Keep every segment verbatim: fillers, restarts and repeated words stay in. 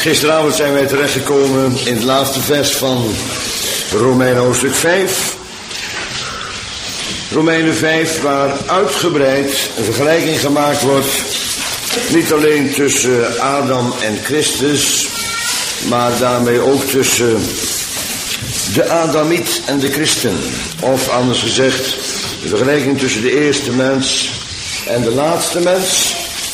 Gisteravond zijn wij terechtgekomen in het laatste vers van Romeinen hoofdstuk vijf. Romeinen vijf, waar uitgebreid een vergelijking gemaakt wordt, niet alleen tussen Adam en Christus, maar daarmee ook tussen de Adamiet en de christen. Of anders gezegd, de vergelijking tussen de eerste mens en de laatste mens.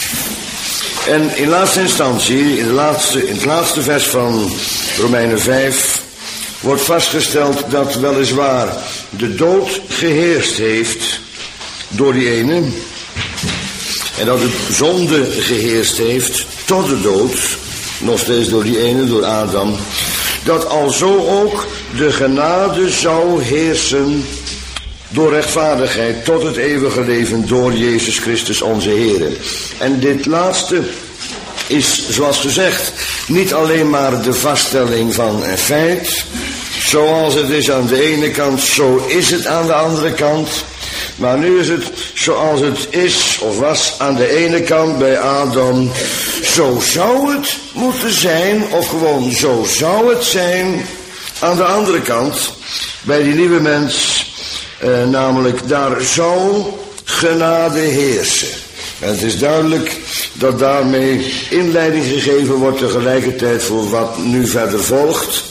En in laatste instantie, in, de laatste, in het laatste vers van Romeinen vijf, wordt vastgesteld dat weliswaar de dood geheerst heeft door die ene. En dat de zonde geheerst heeft tot de dood, nog steeds door die ene, door Adam. Dat alzo ook de genade zou heersen door rechtvaardigheid tot het eeuwige leven door Jezus Christus onze Heer. En dit laatste is, zoals gezegd, niet alleen maar de vaststelling van een feit. Zoals het is aan de ene kant, zo is het aan de andere kant. Maar nu is het zoals het is of was aan de ene kant bij Adam. Zo zou het moeten zijn, of gewoon zo zou het zijn aan de andere kant bij die nieuwe mens. Uh, namelijk, daar zou genade heersen. En het is duidelijk dat daarmee inleiding gegeven wordt tegelijkertijd voor wat nu verder volgt.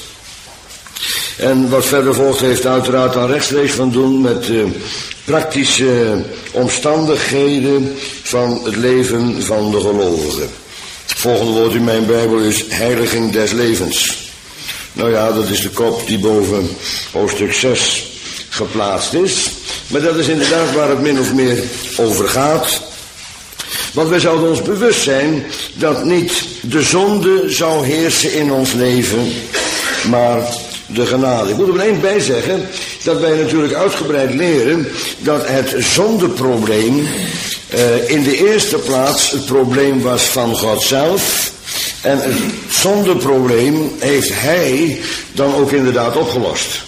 En wat verder volgt heeft uiteraard aan rechtstreeks van doen met uh, praktische omstandigheden van het leven van de gelovigen. Het volgende woord in mijn Bijbel is heiliging des levens. Nou ja, dat is de kop die boven hoofdstuk zes geplaatst is. Maar dat is inderdaad waar het min of meer over gaat. Want wij zouden ons bewust zijn dat niet de zonde zou heersen in ons leven, maar de genade. Ik moet er alleen bij zeggen dat wij natuurlijk uitgebreid leren dat het zondeprobleem uh, in de eerste plaats het probleem was van God zelf. En het zondeprobleem heeft hij dan ook inderdaad opgelost.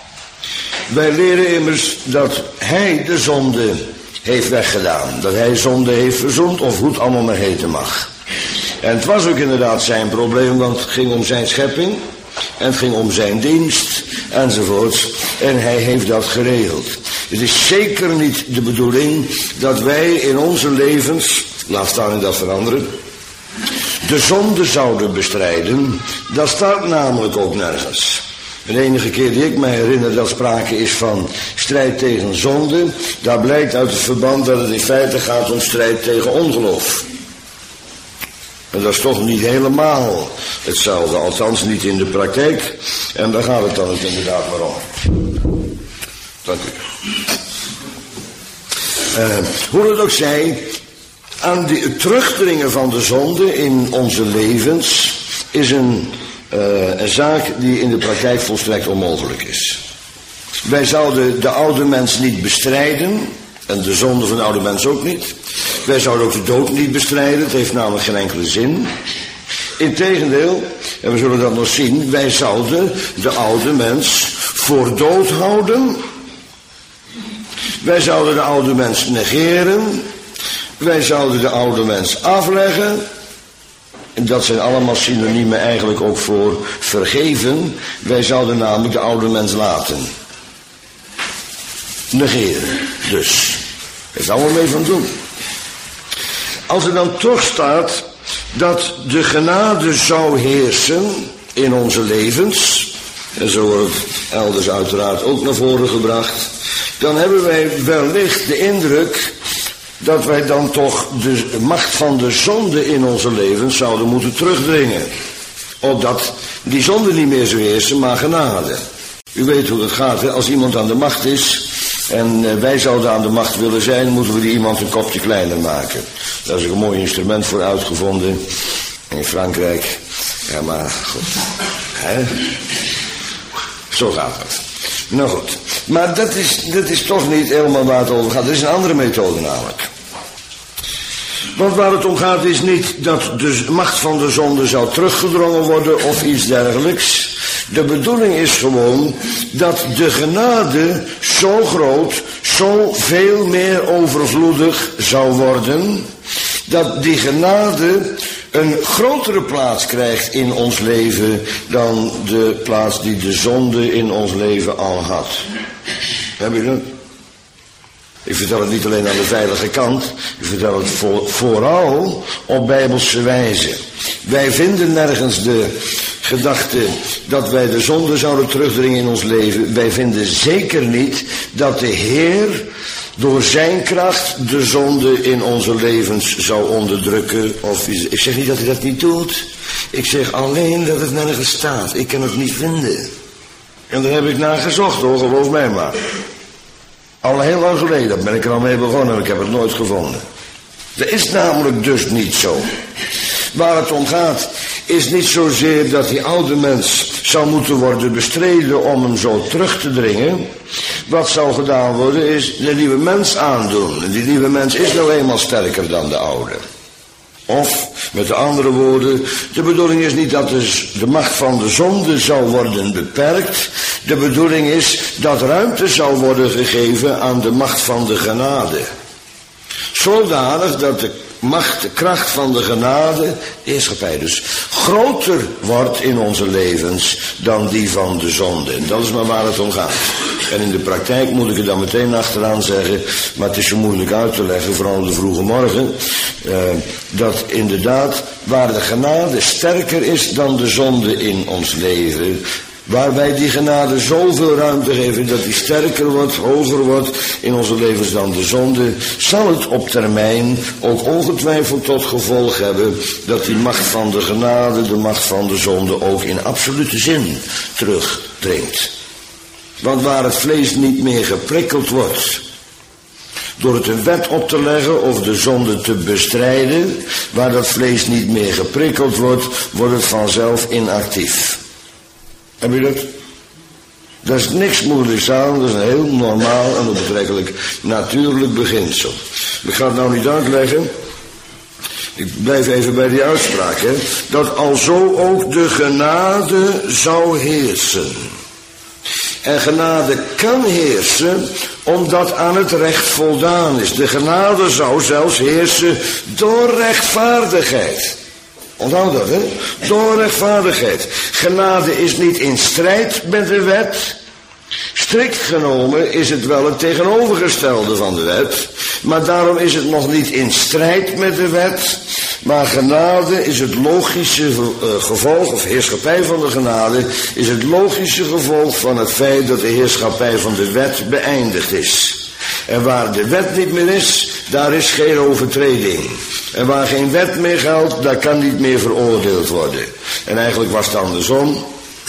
Wij leren immers dat hij de zonde heeft weggedaan. Dat hij zonde heeft verzoend, of hoe het allemaal maar heten mag. En het was ook inderdaad zijn probleem, want het ging om zijn schepping. En het ging om zijn dienst, enzovoort. En hij heeft dat geregeld. Het is zeker niet de bedoeling dat wij in onze levens, laat staan in dat veranderen, de zonde zouden bestrijden. Dat staat namelijk ook nergens. De enige keer die ik me herinner dat sprake is van strijd tegen zonde, daar blijkt uit het verband dat het in feite gaat om strijd tegen ongeloof. En dat is toch niet helemaal hetzelfde, althans niet in de praktijk. En daar gaat het dan ook inderdaad maar om. Dank u. Uh, hoe het ook zij, aan die terugdringen van de zonde in onze levens is een, uh, een zaak die in de praktijk volstrekt onmogelijk is. Wij zouden de oude mens niet bestrijden, en de zonde van de oude mens ook niet. Wij zouden ook de dood niet bestrijden, het heeft namelijk geen enkele zin. Integendeel, en we zullen dat nog zien, wij zouden de oude mens voor dood houden. Wij zouden de oude mens negeren. Wij zouden de oude mens afleggen. En dat zijn allemaal synoniemen eigenlijk ook voor vergeven. Wij zouden namelijk de oude mens laten. Negeren, dus. Daar is allemaal mee van doen. Als er dan toch staat dat de genade zou heersen in onze levens, en zo wordt het elders uiteraard ook naar voren gebracht, dan hebben wij wellicht de indruk dat wij dan toch de macht van de zonde in onze levens zouden moeten terugdringen. Opdat die zonde niet meer zou heersen, maar genade. U weet hoe het gaat, hè? Als iemand aan de macht is en wij zouden aan de macht willen zijn, moeten we die iemand een kopje kleiner maken. Daar is ook een mooi instrument voor uitgevonden in Frankrijk. Ja, maar goed. Hè? Zo gaat het. Nou goed. Maar dat is, dat is toch niet helemaal waar het over gaat. Dat is een andere methode namelijk. Want waar het om gaat is niet dat de macht van de zonde zou teruggedrongen worden of iets dergelijks. De bedoeling is gewoon dat de genade zo groot, zo veel meer overvloedig zou worden, dat die genade een grotere plaats krijgt in ons leven dan de plaats die de zonde in ons leven al had. Heb je dat? Ik vertel het niet alleen aan de veilige kant, ik vertel het voor, vooral op bijbelse wijze. Wij vinden nergens de gedachte dat wij de zonde zouden terugdringen in ons leven. Wij vinden zeker niet dat de Heer door zijn kracht de zonde in onze levens zou onderdrukken. Of, ik zeg niet dat hij dat niet doet. Ik zeg alleen dat het nergens staat. Ik kan het niet vinden. En daar heb ik naar gezocht hoor, geloof mij maar. Al heel lang geleden ben ik er al mee begonnen en ik heb het nooit gevonden. Dat is namelijk dus niet zo. Waar het om gaat is niet zozeer dat die oude mens zou moeten worden bestreden om hem zo terug te dringen. Wat zou gedaan worden is de nieuwe mens aandoen. En die nieuwe mens is nou eenmaal sterker dan de oude. Of, met de andere woorden, de bedoeling is niet dat dus de macht van de zonde zou worden beperkt. De bedoeling is dat ruimte zou worden gegeven aan de macht van de genade. Zodanig dat de macht, de kracht van de genade, de heerschappij dus, groter wordt in onze levens dan die van de zonde. En dat is maar waar het om gaat. En in de praktijk moet ik er dan meteen achteraan zeggen, maar het is zo moeilijk uit te leggen, vooral de vroege morgen, uh, dat inderdaad waar de genade sterker is dan de zonde in ons leven, waar wij die genade zoveel ruimte geven dat die sterker wordt, hoger wordt in onze levens dan de zonde, zal het op termijn ook ongetwijfeld tot gevolg hebben dat die macht van de genade, de macht van de zonde ook in absolute zin terugdringt. Want waar het vlees niet meer geprikkeld wordt door het een wet op te leggen of de zonde te bestrijden, waar dat vlees niet meer geprikkeld wordt, wordt het vanzelf inactief. Heb je dat? Daar is niks moeilijks aan, dat is een heel normaal en onbetrekkelijk natuurlijk beginsel. Ik ga het nou niet uitleggen. Ik blijf even bij die uitspraak, hè. Dat alzo ook de genade zou heersen. En genade kan heersen omdat aan het recht voldaan is. De genade zou zelfs heersen door rechtvaardigheid. Onthoud dat, hè? Door rechtvaardigheid. Genade is niet in strijd met de wet. Strikt genomen is het wel het tegenovergestelde van de wet. Maar daarom is het nog niet in strijd met de wet. Maar genade is het logische gevolg, of heerschappij van de genade, is het logische gevolg van het feit dat de heerschappij van de wet beëindigd is. En waar de wet niet meer is, daar is geen overtreding. En waar geen wet meer geldt, daar kan niet meer veroordeeld worden. En eigenlijk was het andersom.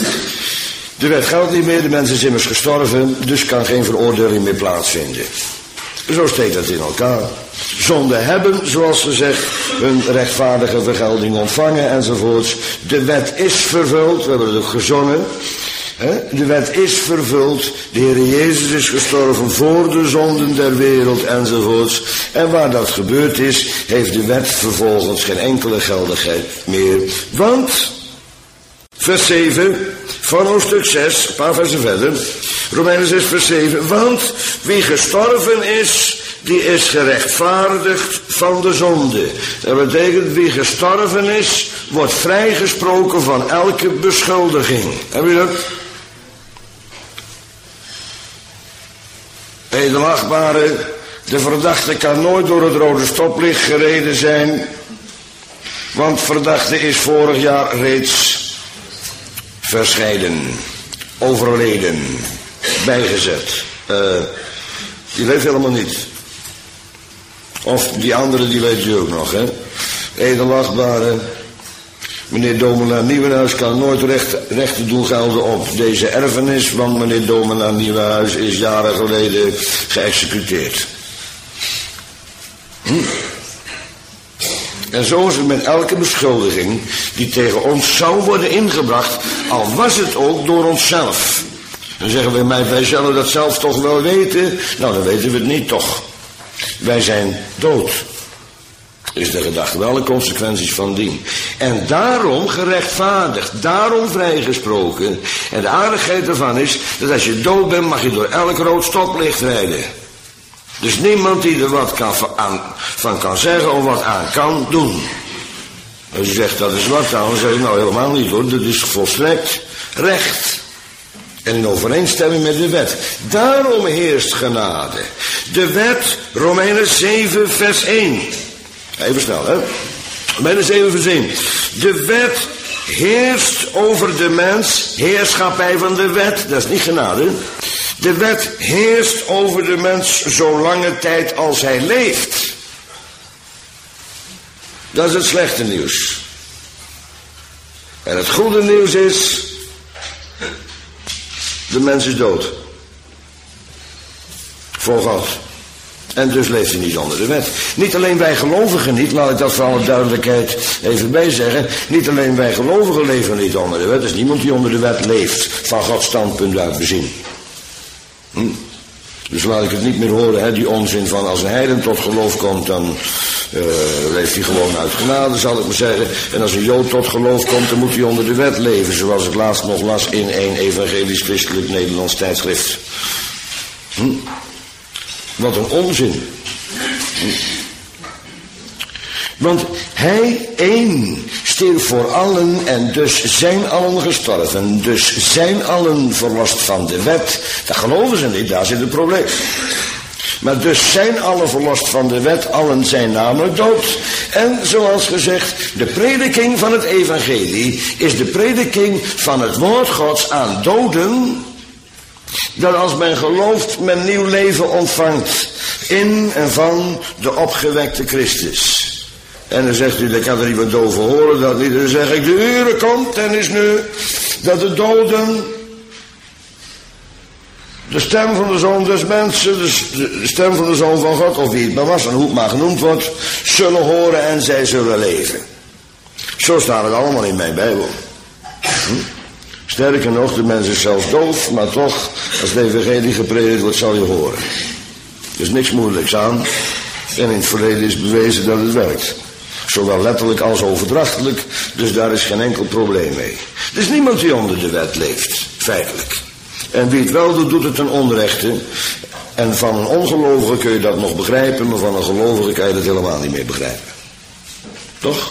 De wet geldt niet meer, de mens is immers gestorven, dus kan geen veroordeling meer plaatsvinden. Zo steekt dat in elkaar. Zonden hebben, zoals ze zegt, hun rechtvaardige vergelding ontvangen enzovoorts. De wet is vervuld, we hebben het ook gezongen. De wet is vervuld, de Heer Jezus is gestorven voor de zonden der wereld enzovoorts. En waar dat gebeurd is, heeft de wet vervolgens geen enkele geldigheid meer. Want, vers zeven van hoofdstuk zes, een paar versen verder, Romeinen zes vers zeven, want wie gestorven is, die is gerechtvaardigd van de zonde. Dat betekent, wie gestorven is, wordt vrijgesproken van elke beschuldiging. Heb je dat? Edelachtbare, de verdachte kan nooit door het rode stoplicht gereden zijn, want verdachte is vorig jaar reeds verscheiden, overleden, bijgezet. Uh, die leeft helemaal niet. Of die andere, die weet u ook nog, hè. Edelachtbare, meneer Dominaar Nieuwenhuis kan nooit recht, rechten doen gelden op deze erfenis, want meneer Dominaar Nieuwenhuis is jaren geleden geëxecuteerd. Hm. En zo is het met elke beschuldiging die tegen ons zou worden ingebracht, al was het ook door onszelf. Dan zeggen we, maar wij zullen dat zelf toch wel weten. Nou, dan weten we het niet toch. Wij zijn dood. Is de gedachte, wel de consequenties van dien. En daarom gerechtvaardigd, daarom vrijgesproken. En de aardigheid ervan is, dat als je dood bent, mag je door elk rood stoplicht rijden. Dus niemand die er wat kan van, aan, van kan zeggen of wat aan kan doen. Als je zegt dat is wat, dan zeg je nou helemaal niet hoor. Dat is volstrekt recht. En in overeenstemming met de wet. Daarom heerst genade. De wet, Romeinen zeven vers één. Even snel hè. Romeinen zeven vers één. De wet heerst over de mens. Heerschappij van de wet. Dat is niet genade. De wet heerst over de mens zo lange tijd als hij leeft. Dat is het slechte nieuws. En het goede nieuws is, de mens is dood. Voor God. En dus leeft hij niet onder de wet. Niet alleen wij gelovigen niet, laat ik dat voor alle duidelijkheid even bijzeggen. Niet alleen wij gelovigen leven niet onder de wet. Er is niemand die onder de wet leeft, van Gods standpunt uit bezien. Hm? Dus laat ik het niet meer horen, hè, die onzin van als een heiden tot geloof komt, dan uh, leeft hij gewoon uit genade, zal ik maar zeggen. En als een Jood tot geloof komt, dan moet hij onder de wet leven, zoals ik laatst nog las in een evangelisch-christelijk Nederlands tijdschrift. Hm? Wat een onzin. Hm? Want hij één stierf voor allen en dus zijn allen gestorven. Dus zijn allen verlost van de wet. Dat geloven ze niet, daar zit het probleem. Maar dus zijn allen verlost van de wet, allen zijn namelijk dood. En zoals gezegd, de prediking van het evangelie is de prediking van het woord Gods aan doden. Dat als men gelooft, men nieuw leven ontvangt in en van de opgewekte Christus. En dan zegt u, dat kan er niet wat over horen, dat niet. Dan zeg ik, de uren komt en is nu dat de doden de stem van de Zoon des mensen, de stem van de Zoon van God, of wie het maar was en hoe het maar genoemd wordt, zullen horen en zij zullen leven. Zo staat het allemaal in mijn Bijbel. Hm? Sterker nog, de mens is zelfs doof, maar toch, als de evangelie gepredikt wordt, zal je horen. Er is niks moeilijks aan. En in het verleden is bewezen dat het werkt. Zowel letterlijk als overdrachtelijk, dus daar is geen enkel probleem mee. Er is niemand die onder de wet leeft, feitelijk. En wie het wel doet, doet het ten onrechte. En van een ongelovige kun je dat nog begrijpen, maar van een gelovige kan je dat helemaal niet meer begrijpen. Toch?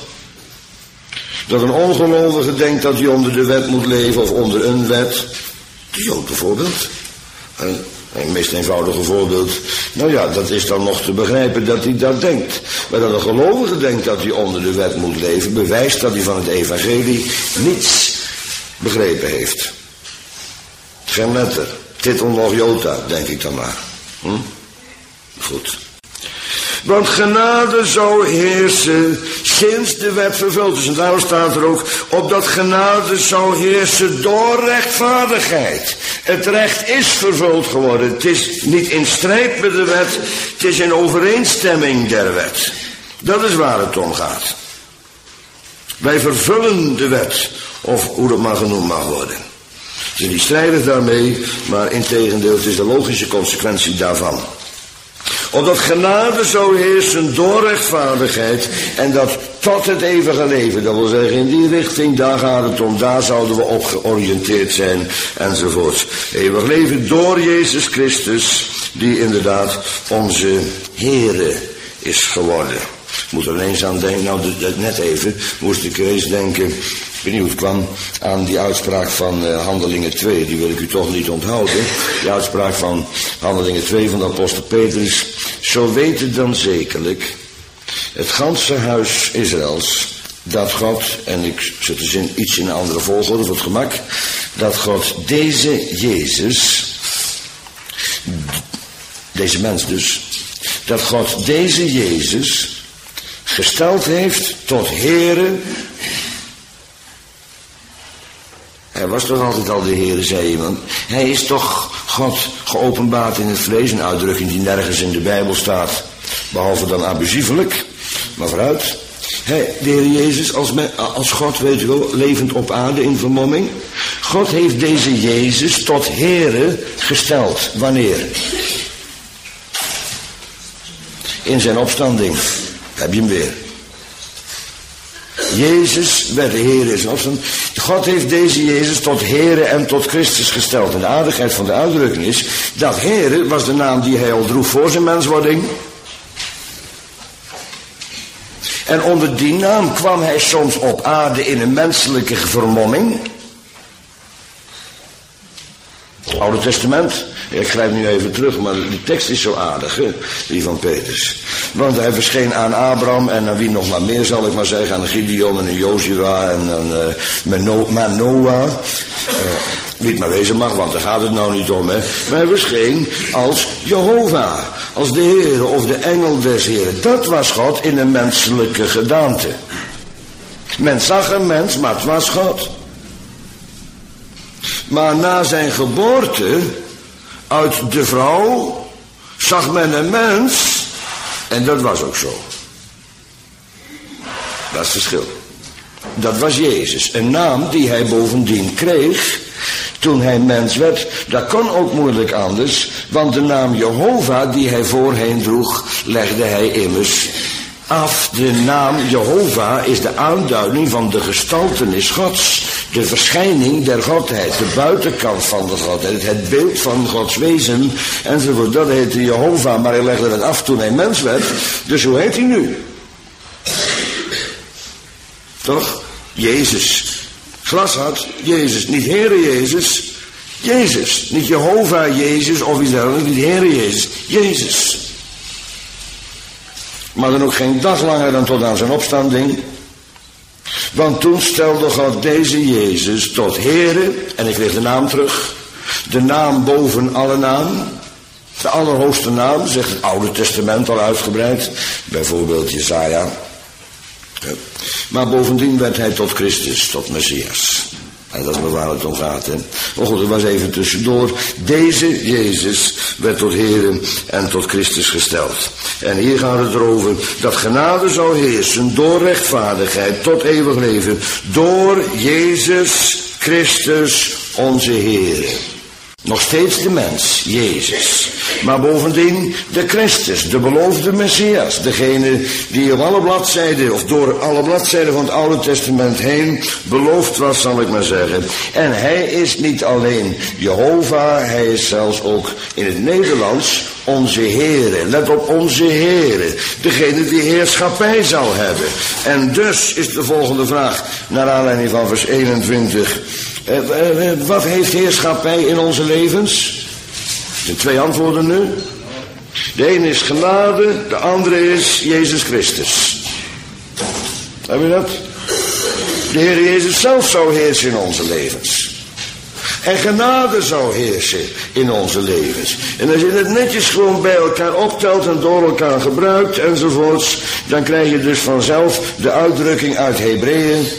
Dat een ongelovige denkt dat hij onder de wet moet leven of onder een wet. De Jood bijvoorbeeld. Een, een meest eenvoudige voorbeeld. Nou ja, dat is dan nog te begrijpen dat hij dat denkt. Maar dat een gelovige denkt dat hij onder de wet moet leven, bewijst dat hij van het evangelie niets begrepen heeft. Geen letter. Titel nog jota, denk ik dan maar. Hm? Goed. Want genade zou heersen sinds de wet vervuld is. En daarom staat er ook, opdat genade zou heersen door rechtvaardigheid. Het recht is vervuld geworden. Het is niet in strijd met de wet. Het is in overeenstemming der wet. Dat is waar het om gaat. Wij vervullen de wet. Of hoe dat maar genoemd mag worden. Het is niet strijdig daarmee, maar integendeel, het is de logische consequentie daarvan. Opdat genade zou heersen door rechtvaardigheid en dat tot het eeuwige leven. Dat wil zeggen, in die richting, daar gaat het om, daar zouden we op georiënteerd zijn, enzovoort. Eeuwig leven door Jezus Christus, die inderdaad onze Heere is geworden. Ik moet er ineens aan denken, nou net even, moest ik er eens denken, ik weet niet hoe het kwam, aan die uitspraak van uh, Handelingen twee, die wil ik u toch niet onthouden. Die uitspraak van Handelingen twee van de apostel Petrus. Zo weten dan zekerlijk het ganse huis Israëls, dat God, en ik zet de zin iets in een andere volgorde voor het gemak, dat God deze Jezus, deze mens dus, dat God deze Jezus gesteld heeft tot Heere. Hij was toch altijd al de Heere, zei iemand. Hij is toch God geopenbaard in het vlees, een uitdrukking die nergens in de Bijbel staat, behalve dan abusievelijk, maar vooruit. Hij, de Heer Jezus als, als God, weet u wel, levend op aarde in vermomming. God heeft deze Jezus tot Heere gesteld. Wanneer? In zijn opstanding. Heb je hem weer. Jezus werd de Heer in zijn opstanding. God heeft deze Jezus tot Heere en tot Christus gesteld. En de aardigheid van de uitdrukking is, dat Heere was de naam die hij al droeg voor zijn menswording. En onder die naam kwam hij soms op aarde in een menselijke vermomming. Oude Testament. Ik grijp nu even terug, maar die tekst is zo aardig, hè? Die van Petrus. Want hij verscheen aan Abraham en aan wie nog maar meer, zal ik maar zeggen. Aan Gideon en aan Jozua en aan uh, Manoah. Uh, wie het maar wezen mag, want daar gaat het nou niet om, hè. Maar hij verscheen als Jehovah, als de Heer of de engel des Heeren. Dat was God in een menselijke gedaante. Men zag een mens, maar het was God. Maar na zijn geboorte uit de vrouw zag men een mens en dat was ook zo. Dat is het verschil. Dat was Jezus, een naam die hij bovendien kreeg toen hij mens werd. Dat kon ook moeilijk anders, want de naam Jehovah die hij voorheen droeg, legde hij immers af. De naam Jehovah is de aanduiding van de gestaltenis Gods. De verschijning der Godheid, de buitenkant van de Godheid, het beeld van Gods wezen, enzovoort. Dat heette Jehovah, maar hij legde het af toen hij mens werd. Dus hoe heet hij nu? Toch? Jezus. Glashard, Jezus. Niet Heere Jezus, Jezus. Niet Jehovah Jezus of iets dergelijks, niet Heere Jezus, Jezus. Maar dan ook geen dag langer dan tot aan zijn opstanding. Want toen stelde God deze Jezus tot Heere, en ik leg de naam terug, de naam boven alle naam, de allerhoogste naam, zegt het Oude Testament al uitgebreid, bijvoorbeeld Jesaja. Maar bovendien werd hij tot Christus, tot Messias. En dat is maar waar het om gaat, hè. Oh goed, er was even tussendoor. Deze Jezus werd tot Heere en tot Christus gesteld. En hier gaat het erover dat genade zou heersen door rechtvaardigheid tot eeuwig leven. Door Jezus Christus onze Heere. Nog steeds de mens, Jezus. Maar bovendien de Christus, de beloofde Messias. Degene die op alle bladzijden, of door alle bladzijden van het Oude Testament heen beloofd was, zal ik maar zeggen. En hij is niet alleen Jehovah, hij is zelfs ook in het Nederlands onze Heere. Let op, onze Heere. Degene die heerschappij zal hebben. En dus is de volgende vraag, naar aanleiding van vers eenentwintig. Eh, eh, wat heeft heerschappij in onze levens? Er zijn twee antwoorden nu. De ene is genade, de andere is Jezus Christus. Heb je dat? De Heer Jezus zelf zou heersen in onze levens. En genade zou heersen in onze levens. En als je het netjes gewoon bij elkaar optelt en door elkaar gebruikt enzovoorts, dan krijg je dus vanzelf de uitdrukking uit Hebreeën.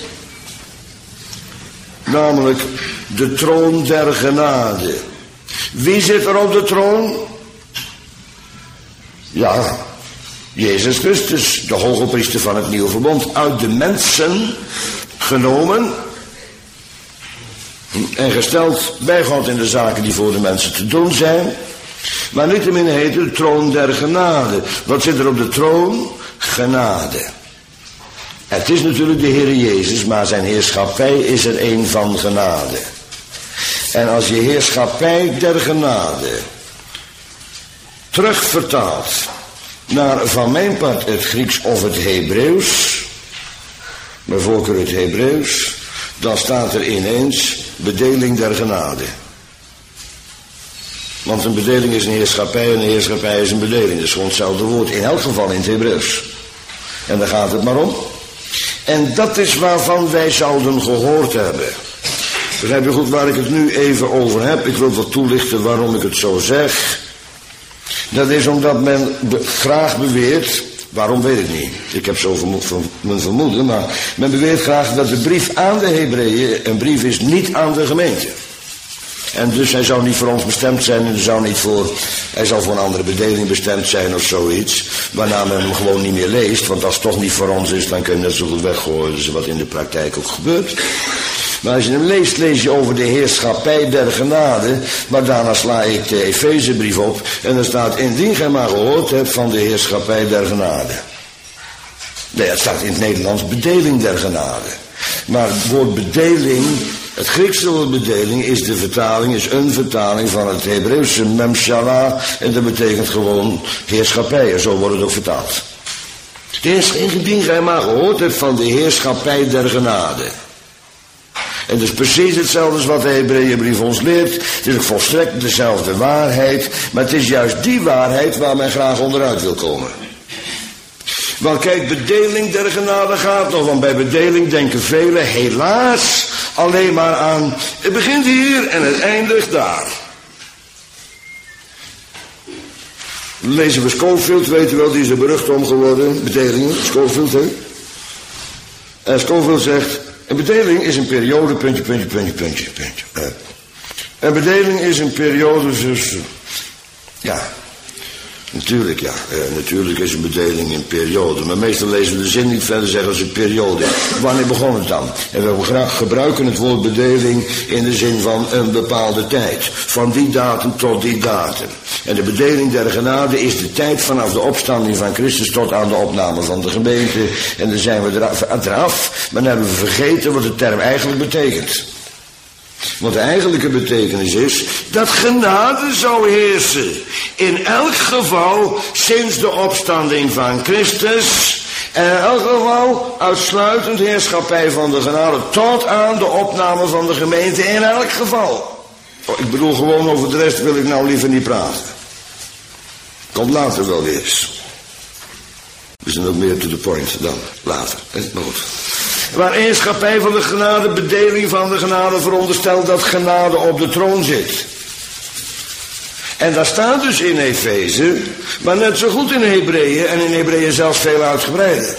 Namelijk de troon der genade. Wie zit er op de troon? Ja, Jezus Christus, de hoge priester van het nieuwe verbond, uit de mensen genomen en gesteld bij God in de zaken die voor de mensen te doen zijn. Maar niettemin heet het de troon der genade. Wat zit er op de troon? Genade. Het is natuurlijk de Heer Jezus, maar zijn heerschappij is er een van genade. En als je heerschappij der genade terugvertaalt naar van mijn part het Grieks of het Hebreeuws, bij voorkeur het Hebreeuws, dan staat er ineens bedeling der genade. Want een bedeling is een heerschappij en een heerschappij is een bedeling. Dat is gewoon hetzelfde woord, in elk geval in het Hebreeuws. En daar gaat het maar om. En dat is waarvan wij zouden gehoord hebben. Begrijp je goed waar ik het nu even over heb? Ik wil wat toelichten waarom ik het zo zeg. Dat is omdat men be- graag beweert, waarom weet ik niet. Ik heb zo vermo- van mijn vermoeden, maar men beweert graag dat de brief aan de Hebreeën een brief is niet aan de gemeente. En dus hij zou niet voor ons bestemd zijn en hij zou niet voor, hij zou voor een andere bedeling bestemd zijn of zoiets. Waarna men hem gewoon niet meer leest, want als het toch niet voor ons is, dan kun je net zo goed weggooien. Dat is wat in de praktijk ook gebeurt. Maar als je hem leest, lees je over de heerschappij der genade. Maar daarna sla ik de Efezebrief op en er staat, indien gij maar gehoord hebt van de heerschappij der genade. Nee, het staat in het Nederlands bedeling der genade. Maar het woord bedeling, het Griekse woord bedeling is de vertaling, is een vertaling van het Hebreeuwse memshala. En dat betekent gewoon heerschappij, en zo wordt het ook vertaald. Het is indien gij maar gehoord hebt van de heerschappij der genade. En dus precies hetzelfde als wat de Hebreeënbrief ons leert. Het is ook volstrekt dezelfde waarheid. Maar het is juist die waarheid waar men graag onderuit wil komen. Want kijk, bedeling der genade gaat nog. Want bij bedeling denken velen helaas alleen maar aan. Het begint hier en het eindigt daar. Lezen we Scofield, weet u wel, die is er berucht om geworden. Bedelingen, Scofield, hè. En Scofield zegt, een bedeling is een periode, puntje, puntje, puntje, puntje, puntje. Uh, een bedeling is een periode, dus, uh, ja, natuurlijk, ja, uh, natuurlijk is een bedeling een periode. Maar meestal lezen we de zin niet verder zeggen als een periode. Wanneer begon het dan? En we gebruiken het woord bedeling in de zin van een bepaalde tijd. Van die datum tot die datum. En de bedeling der genade is de tijd vanaf de opstanding van Christus tot aan de opname van de gemeente. En dan zijn we eraf, eraf maar dan hebben we vergeten wat de term eigenlijk betekent. Want de eigenlijke betekenis is dat genade zou heersen. In elk geval sinds de opstanding van Christus. En in elk geval uitsluitend heerschappij van de genade tot aan de opname van de gemeente. In elk geval. Oh, ik bedoel gewoon over de rest wil ik nou liever niet praten. Komt later wel eens. We zijn ook meer to the point dan later. Maar goed. Waar heerschappij van de genade, bedeling van de genade veronderstelt dat genade op de troon zit. En dat staat dus in Efeze, maar net zo goed in Hebreeën en in Hebreeën zelfs veel uitgebreider.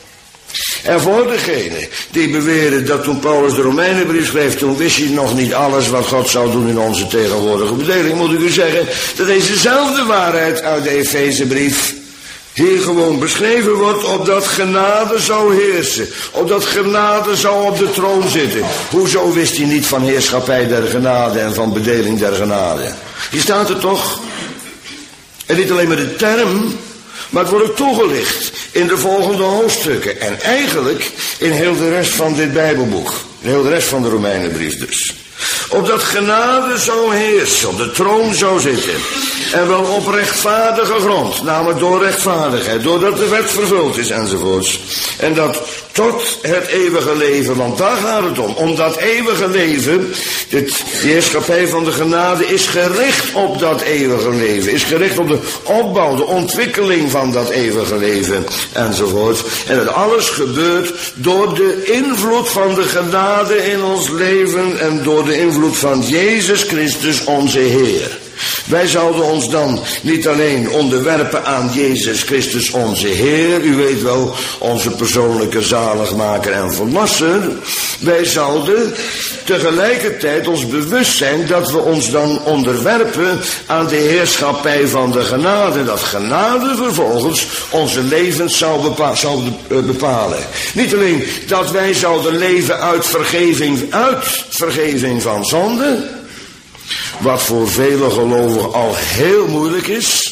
En voor degenen die beweren dat toen Paulus de Romeinenbrief schreef, toen wist hij nog niet alles wat God zou doen in onze tegenwoordige bedeling, moet ik u zeggen dat dezezelfde waarheid uit de Efezebrief hier gewoon beschreven wordt, opdat genade zou heersen. Opdat genade zou op de troon zitten. Hoezo wist hij niet van heerschappij der genade en van bedeling der genade? Hier staat het toch. En niet alleen met de term, maar het wordt ook toegelicht in de volgende hoofdstukken. En eigenlijk in heel de rest van dit Bijbelboek. In heel de rest van de Romeinenbrief dus. Opdat genade zou heersen, op de troon zou zitten. En wel op rechtvaardige grond, namelijk door rechtvaardigheid, doordat de wet vervuld is enzovoorts. En dat tot het eeuwige leven, want daar gaat het om. Om dat eeuwige leven, dit, de heerschappij van de genade is gericht op dat eeuwige leven. Is gericht op de opbouw, de ontwikkeling van dat eeuwige leven enzovoorts. En dat alles gebeurt door de invloed van de genade in ons leven en door de invloed van Jezus Christus onze Heer. Wij zouden ons dan niet alleen onderwerpen aan Jezus Christus onze Heer, u weet wel, onze persoonlijke zaligmaker en verlosser. Wij zouden tegelijkertijd ons bewust zijn dat we ons dan onderwerpen aan de heerschappij van de genade. Dat genade vervolgens onze levens zou, bepa- zou bepalen. Niet alleen dat wij zouden leven uit vergeving, uit vergeving van zonde, wat voor vele gelovigen al heel moeilijk is,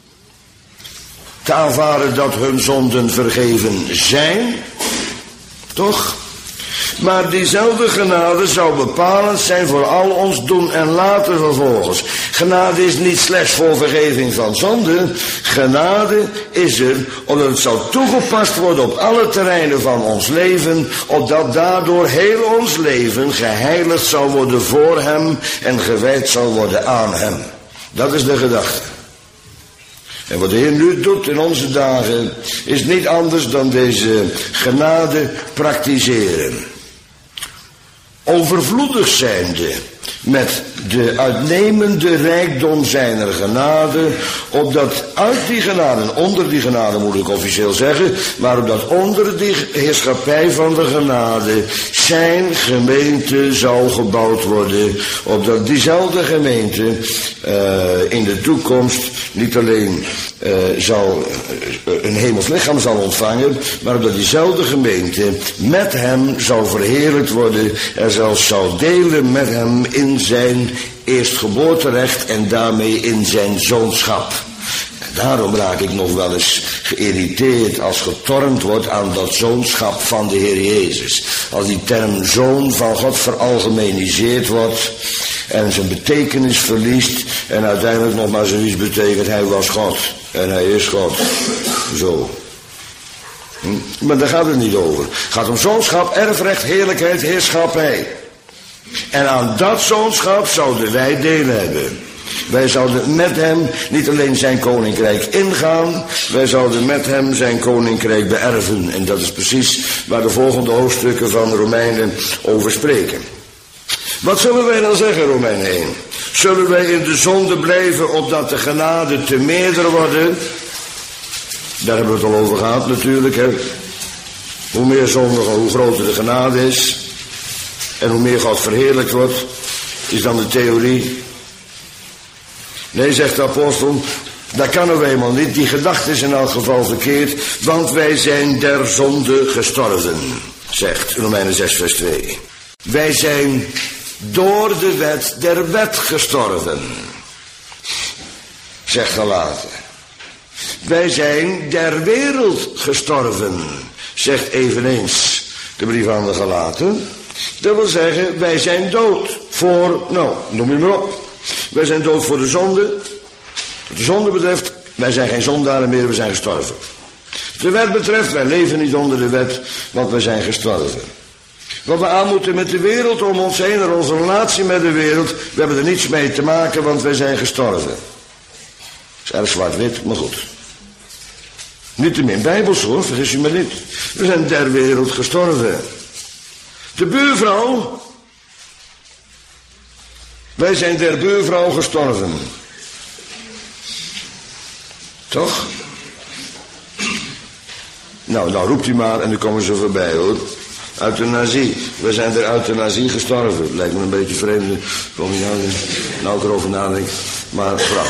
te aanvaarden dat hun zonden vergeven zijn, toch? Maar diezelfde genade zou bepalend zijn voor al ons doen en laten vervolgens. Genade is niet slechts voor vergeving van zonde. Genade is er omdat het zou toegepast worden op alle terreinen van ons leven, opdat daardoor heel ons leven geheiligd zal worden voor hem en gewijd zal worden aan hem. Dat is de gedachte. En wat de Heer nu doet in onze dagen is niet anders dan deze genade praktiseren. Overvloedig zijnde met de uitnemende rijkdom zijner genade, opdat uit die genade, onder die genade moet ik officieel zeggen, maar opdat onder die heerschappij van de genade zijn gemeente zou gebouwd worden, opdat diezelfde gemeente uh, in de toekomst niet alleen uh, zal, uh, een hemels lichaam zal ontvangen, maar opdat diezelfde gemeente met hem zou verheerlijkt worden en zelfs zou delen met hem in zijn eerstgeboorterecht en daarmee in zijn zoonschap. En daarom raak ik nog wel eens geïrriteerd als getornd wordt aan dat zoonschap van de Heer Jezus. Als die term zoon van God veralgemeniseerd wordt en zijn betekenis verliest en uiteindelijk nog maar zoiets betekent, hij was God en hij is God. Zo. Hm? Maar daar gaat het niet over. Het gaat om zoonschap, erfrecht, heerlijkheid, heerschappij. En aan dat zoonschap zouden wij deel hebben. Wij zouden met hem niet alleen zijn koninkrijk ingaan, wij zouden met hem zijn koninkrijk beërven. En dat is precies waar de volgende hoofdstukken van de Romeinen over spreken. Wat zullen wij dan zeggen, Romeinen één? Zullen wij in de zonde blijven opdat de genade te meerder worden? Daar hebben we het al over gehad natuurlijk. Hè? Hoe meer zondigen, hoe groter de genade is. En hoe meer God verheerlijkt wordt, is dan de theorie. Nee, zegt de apostel, dat kan nou eenmaal niet. Die gedachte is in elk geval verkeerd, want wij zijn der zonde gestorven, zegt Romeinen zes vers twee. Wij zijn door de wet der wet gestorven, zegt Galaten. Wij zijn der wereld gestorven, zegt eveneens de brief aan de Galaten. Dat wil zeggen, wij zijn dood voor, nou, noem je maar op. Wij zijn dood voor de zonde. Wat de zonde betreft, wij zijn geen zondaren meer, we zijn gestorven. De wet betreft, wij leven niet onder de wet, want wij zijn gestorven. Wat we aan moeten met de wereld om ons heen, en onze relatie met de wereld, we hebben er niets mee te maken, want wij zijn gestorven. Dat is erg zwart-wit, maar goed. Niettemin bijbels hoor, vergis je me niet. We zijn der wereld gestorven. De buurvrouw, wij zijn der buurvrouw gestorven. Toch? Nou, nou roept u maar en dan komen ze voorbij hoor. Euthanasie. We zijn der euthanasie gestorven. Lijkt me een beetje vreemd. Kom je nou, nou ik erover nadenk. Maar vooral.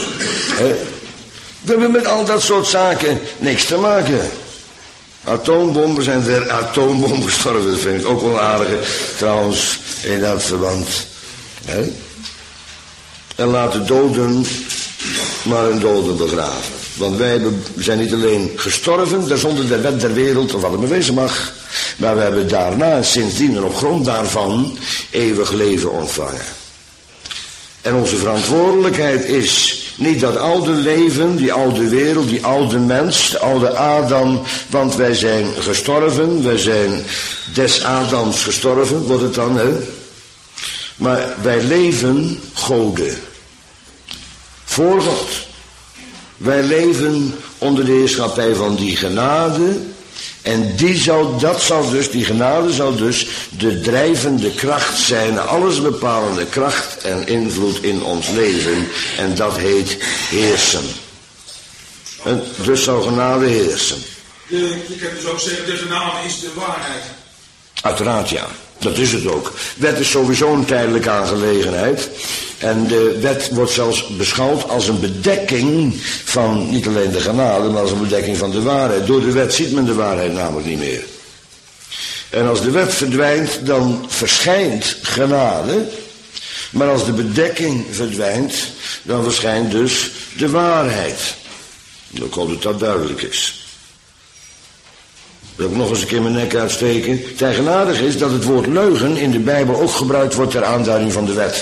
We hebben met al dat soort zaken niks te maken. Atoombomben zijn der atoombom gestorven. Dat vind ik ook wel aardig. Trouwens, in dat verband. He? En laat de doden maar hun doden begraven. Want wij zijn niet alleen gestorven, daar zonder de wet der wereld, of wat het maar wezen mag. Maar we hebben daarna en sindsdien en op grond daarvan eeuwig leven ontvangen. En onze verantwoordelijkheid is niet dat oude leven, die oude wereld, die oude mens, de oude Adam. Want wij zijn gestorven, wij zijn des Adams gestorven, wordt het dan, hè? Maar wij leven Gode. Voor God. Wij leven onder de heerschappij van die genade. En die zou, dat zou dus, die genade zou dus de drijvende kracht zijn. Alles bepalende kracht en invloed in ons leven. En dat heet heersen. En dus zou genade heersen. De, je kan dus ook zeggen, de genade is de waarheid. Uiteraard ja. Dat is het ook. Wet is sowieso een tijdelijke aangelegenheid. En de wet wordt zelfs beschouwd als een bedekking van niet alleen de genade, maar als een bedekking van de waarheid. Door de wet ziet men de waarheid namelijk niet meer. En als de wet verdwijnt, dan verschijnt genade. Maar als de bedekking verdwijnt, dan verschijnt dus de waarheid. Ik hoop dat dat duidelijk is. Wil ik nog eens een keer mijn nek uitsteken. Het eigenaardige is dat het woord leugen in de Bijbel ook gebruikt wordt ter aanduiding van de wet.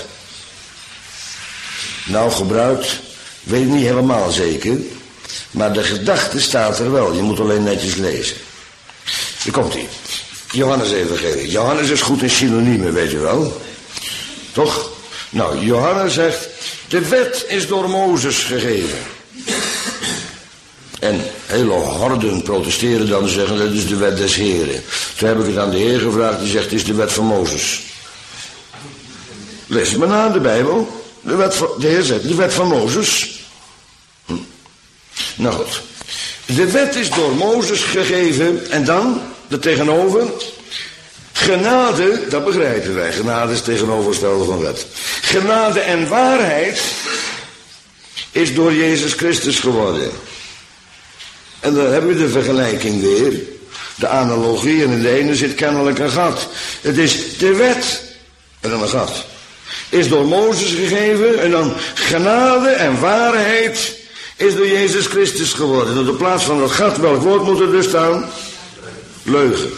Nou, gebruikt, weet ik niet helemaal zeker. Maar de gedachte staat er wel. Je moet alleen netjes lezen. Hier komt hij. Johannes evangelie. Johannes is goed in synoniemen, weet je wel. Toch? Nou, Johannes zegt, de wet is door Mozes gegeven. En hele horden protesteren dan en zeggen, dat is de wet des Heren. Toen heb ik het aan de Heer gevraagd, die zegt, het is de wet van Mozes. Lees het maar na in de Bijbel. De, wet van, de Heer zegt, de wet van Mozes. Hm. Nou goed. De wet is door Mozes gegeven. En dan, er tegenover, genade, dat begrijpen wij. Genade is tegenovergestelde van wet. Genade en waarheid is door Jezus Christus geworden. En dan hebben we de vergelijking weer. De analogie, en in de ene zit kennelijk een gat. Het is de wet, en dan een gat. Is door Mozes gegeven, en dan genade en waarheid is door Jezus Christus geworden. En op de plaats van dat gat, welk woord moet er dus staan? Leugen.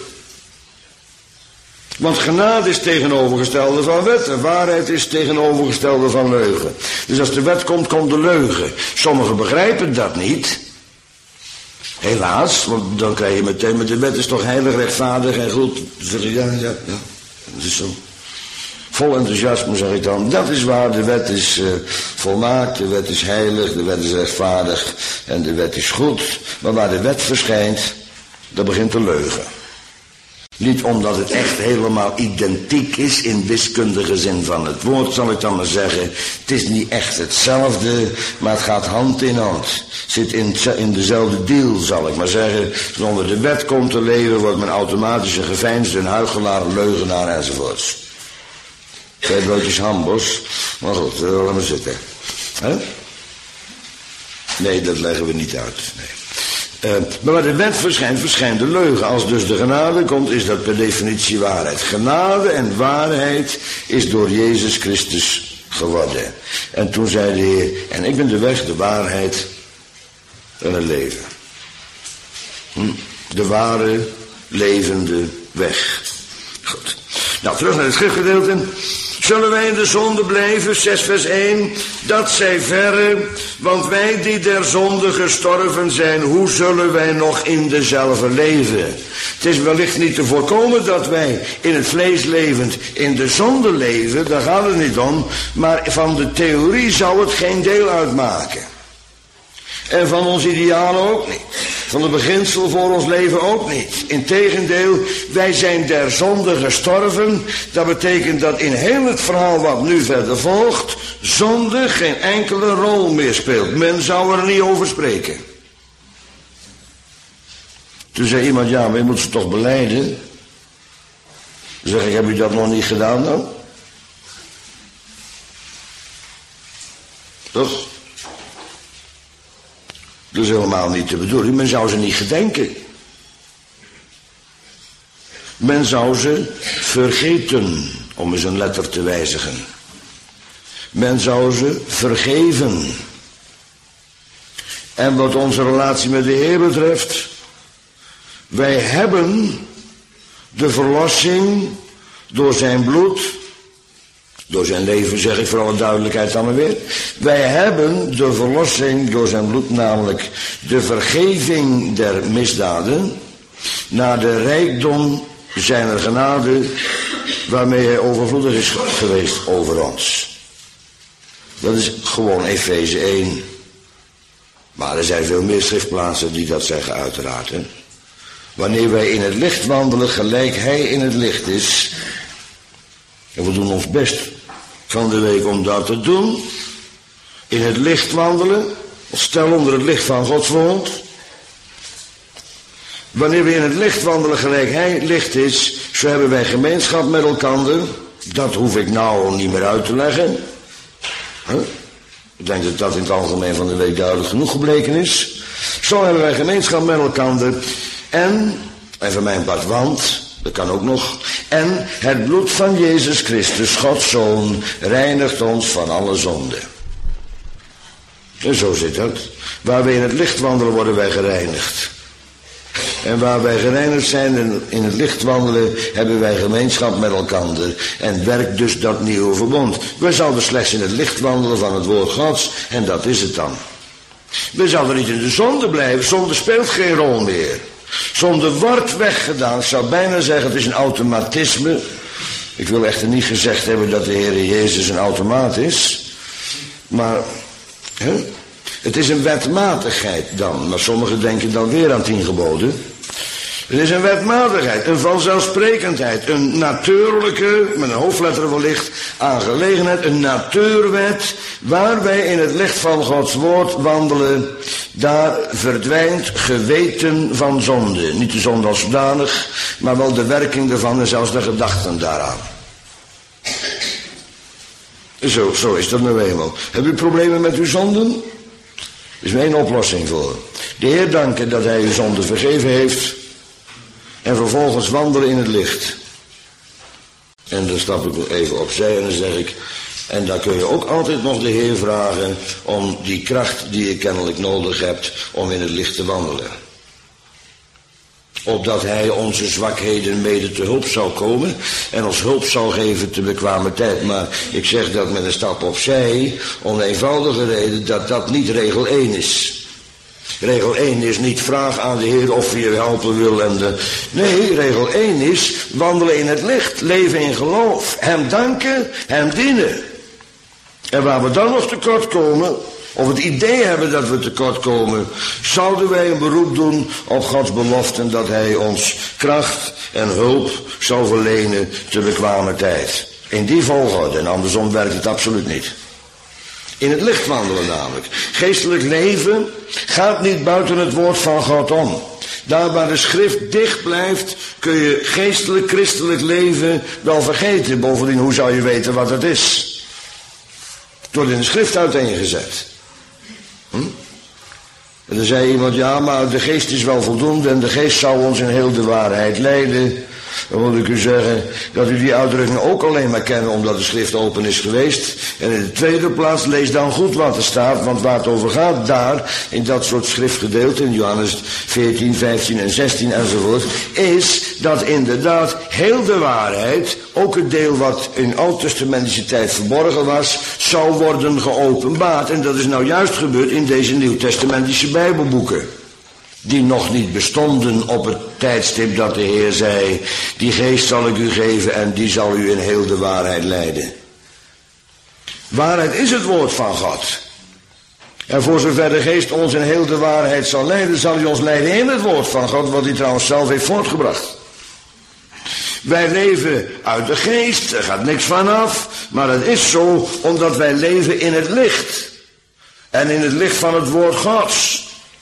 Want genade is tegenovergestelde van wet en waarheid is tegenovergestelde van leugen. Dus als de wet komt, komt de leugen. Sommigen begrijpen dat niet. Helaas, want dan krijg je meteen, met de wet is toch heilig, rechtvaardig en goed. Dan zeg je, ja, ja, ja, dat is zo. Vol enthousiasme zeg ik dan, dat is waar, de wet is uh, volmaakt, de wet is heilig, de wet is rechtvaardig en de wet is goed. Maar waar de wet verschijnt, dat begint te leugen. Niet omdat het echt helemaal identiek is in wiskundige zin van het woord, zal ik dan maar zeggen. Het is niet echt hetzelfde, maar het gaat hand in hand. Zit in, in dezelfde deal, zal ik maar zeggen. Zonder de wet komt te leven, wordt men automatisch een geveinsde, een huichelaar, een leugenaar enzovoorts. Twee broodjes hambos, maar goed, laten we zitten. He? Nee, dat leggen we niet uit, nee. Uh, maar waar de wet verschijnt, verschijnt de leugen. Als dus de genade komt, is dat per definitie waarheid. Genade en waarheid is door Jezus Christus geworden. En toen zei de Heer, en ik ben de weg, de waarheid en het leven. Hm? De ware, levende weg. Goed. Nou, terug naar het schriftgedeelte. Zullen wij in de zonde blijven, zes vers één, dat zij verre, want wij die der zonde gestorven zijn, hoe zullen wij nog in dezelfde leven? Het is wellicht niet te voorkomen dat wij in het vlees levend in de zonde leven, daar gaat het niet om, maar van de theorie zou het geen deel uitmaken. En van ons ideaal ook niet. Van het beginsel voor ons leven ook niet. Integendeel, wij zijn der zonde gestorven. Dat betekent dat in heel het verhaal wat nu verder volgt, zonde geen enkele rol meer speelt. Men zou er niet over spreken. Toen zei iemand, ja, maar je moet ze toch belijden. Dan zeg ik, heb je dat nog niet gedaan dan? Toch? Dat is helemaal niet de bedoeling. Men zou ze niet gedenken. Men zou ze vergeten, om eens een letter te wijzigen. Men zou ze vergeven. En wat onze relatie met de Heer betreft, wij hebben de verlossing door zijn bloed, door zijn leven zeg ik voor alle duidelijkheid dan weer. Wij hebben de verlossing door zijn bloed, namelijk de vergeving der misdaden, naar de rijkdom zijner genade, waarmee hij overvloedig is geweest over ons. Dat is gewoon Efeze één. Maar er zijn veel meer schriftplaatsen die dat zeggen uiteraard. Hè? Wanneer wij in het licht wandelen, gelijk hij in het licht is. En we doen ons best van de week om dat te doen. In het licht wandelen. Stel onder het licht van Gods woord. Wanneer we in het licht wandelen gelijk hij licht is, zo hebben wij gemeenschap met elkaar. Dat hoef ik nou niet meer uit te leggen. Huh? Ik denk dat dat in het algemeen van de week duidelijk genoeg gebleken is. Zo hebben wij gemeenschap met elkaar. En, en van mijn part, want, dat kan ook nog. En het bloed van Jezus Christus, Gods Zoon, reinigt ons van alle zonde. En zo zit het. Waar wij in het licht wandelen, worden wij gereinigd. En waar wij gereinigd zijn en in het licht wandelen, hebben wij gemeenschap met elkaar. En werkt dus dat nieuwe verbond. We zouden slechts in het licht wandelen van het woord Gods, en dat is het dan. We zouden niet in de zonde blijven, zonde speelt geen rol meer. Zonde wordt weggedaan, ik zou bijna zeggen, het is een automatisme. Ik wil echter niet gezegd hebben dat de Heer Jezus een automaat is. Maar, hè? Het is een wetmatigheid dan, maar sommigen denken dan weer aan tien geboden. Het is een wetmatigheid, een vanzelfsprekendheid, een natuurlijke, met een hoofdletter wellicht, aangelegenheid, een natuurwet, waar wij in het licht van Gods woord wandelen, daar verdwijnt geweten van zonde. Niet de zonde als zodanig, maar wel de werking ervan en zelfs de gedachten daaraan. Zo, zo is dat nou eenmaal. Heb u problemen met uw zonden? Er is maar één oplossing voor. De Heer danken dat hij uw zonde vergeven heeft. En vervolgens wandelen in het licht. En dan stap ik even opzij en dan zeg ik. En dan kun je ook altijd nog de Heer vragen om die kracht die je kennelijk nodig hebt om in het licht te wandelen. Opdat hij onze zwakheden mede te hulp zou komen en ons hulp zou geven te bekwame tijd. Maar ik zeg dat met een stap opzij, om de eenvoudige reden dat dat niet regel één is. Regel één is niet vraag aan de Heer of hij je helpen wil. En de... Nee, regel één is wandelen in het licht, leven in geloof, hem danken, hem dienen. En waar we dan nog tekort komen, of het idee hebben dat we tekort komen, zouden wij een beroep doen op Gods beloften dat hij ons kracht en hulp zal verlenen te bekwame tijd. In die volgorde, en andersom werkt het absoluut niet. In het licht wandelen namelijk. Geestelijk leven gaat niet buiten het woord van God om. Daar waar de schrift dicht blijft, kun je geestelijk, christelijk leven wel vergeten. Bovendien, hoe zou je weten wat het is? Het wordt in de schrift uiteengezet. Hm? En dan zei iemand, ja, maar de geest is wel voldoende en de geest zou ons in heel de waarheid leiden. Dan moet ik u zeggen dat u die uitdrukking ook alleen maar kent omdat de schrift open is geweest. En in de tweede plaats lees dan goed wat er staat, want waar het over gaat daar, in dat soort schriftgedeelten, in Johannes veertien, vijftien en zestien enzovoort, is dat inderdaad heel de waarheid, ook het deel wat in oud-testamentische tijd verborgen was, zou worden geopenbaard. En dat is nou juist gebeurd in deze nieuw-testamentische bijbelboeken. Die nog niet bestonden op het tijdstip dat de Heer zei, die geest zal ik u geven en die zal u in heel de waarheid leiden. Waarheid is het woord van God. En voor zover de geest ons in heel de waarheid zal leiden, zal hij ons leiden in het woord van God, wat hij trouwens zelf heeft voortgebracht. Wij leven uit de geest, er gaat niks vanaf, maar het is zo omdat wij leven in het licht. En in het licht van het woord Gods.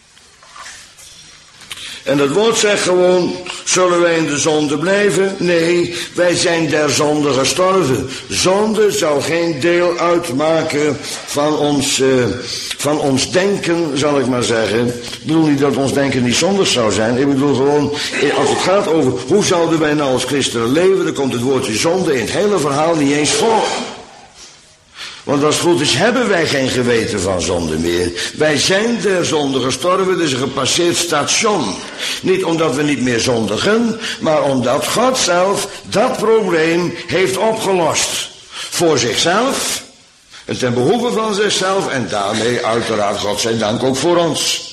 En dat woord zegt gewoon, zullen wij in de zonde blijven? Nee, wij zijn der zonde gestorven. Zonde zal geen deel uitmaken van ons, uh, van ons denken, zal ik maar zeggen. Ik bedoel niet dat ons denken niet zondig zou zijn. Ik bedoel gewoon, als het gaat over hoe zouden wij nou als christenen leven, dan komt het woordje zonde in het hele verhaal niet eens voor. Want als het goed is, hebben wij geen geweten van zonde meer. Wij zijn der zonde gestorven, het is een gepasseerd station. Niet omdat we niet meer zondigen, maar omdat God zelf dat probleem heeft opgelost. Voor zichzelf, en ten behoeve van zichzelf, en daarmee uiteraard God zijn dank ook voor ons.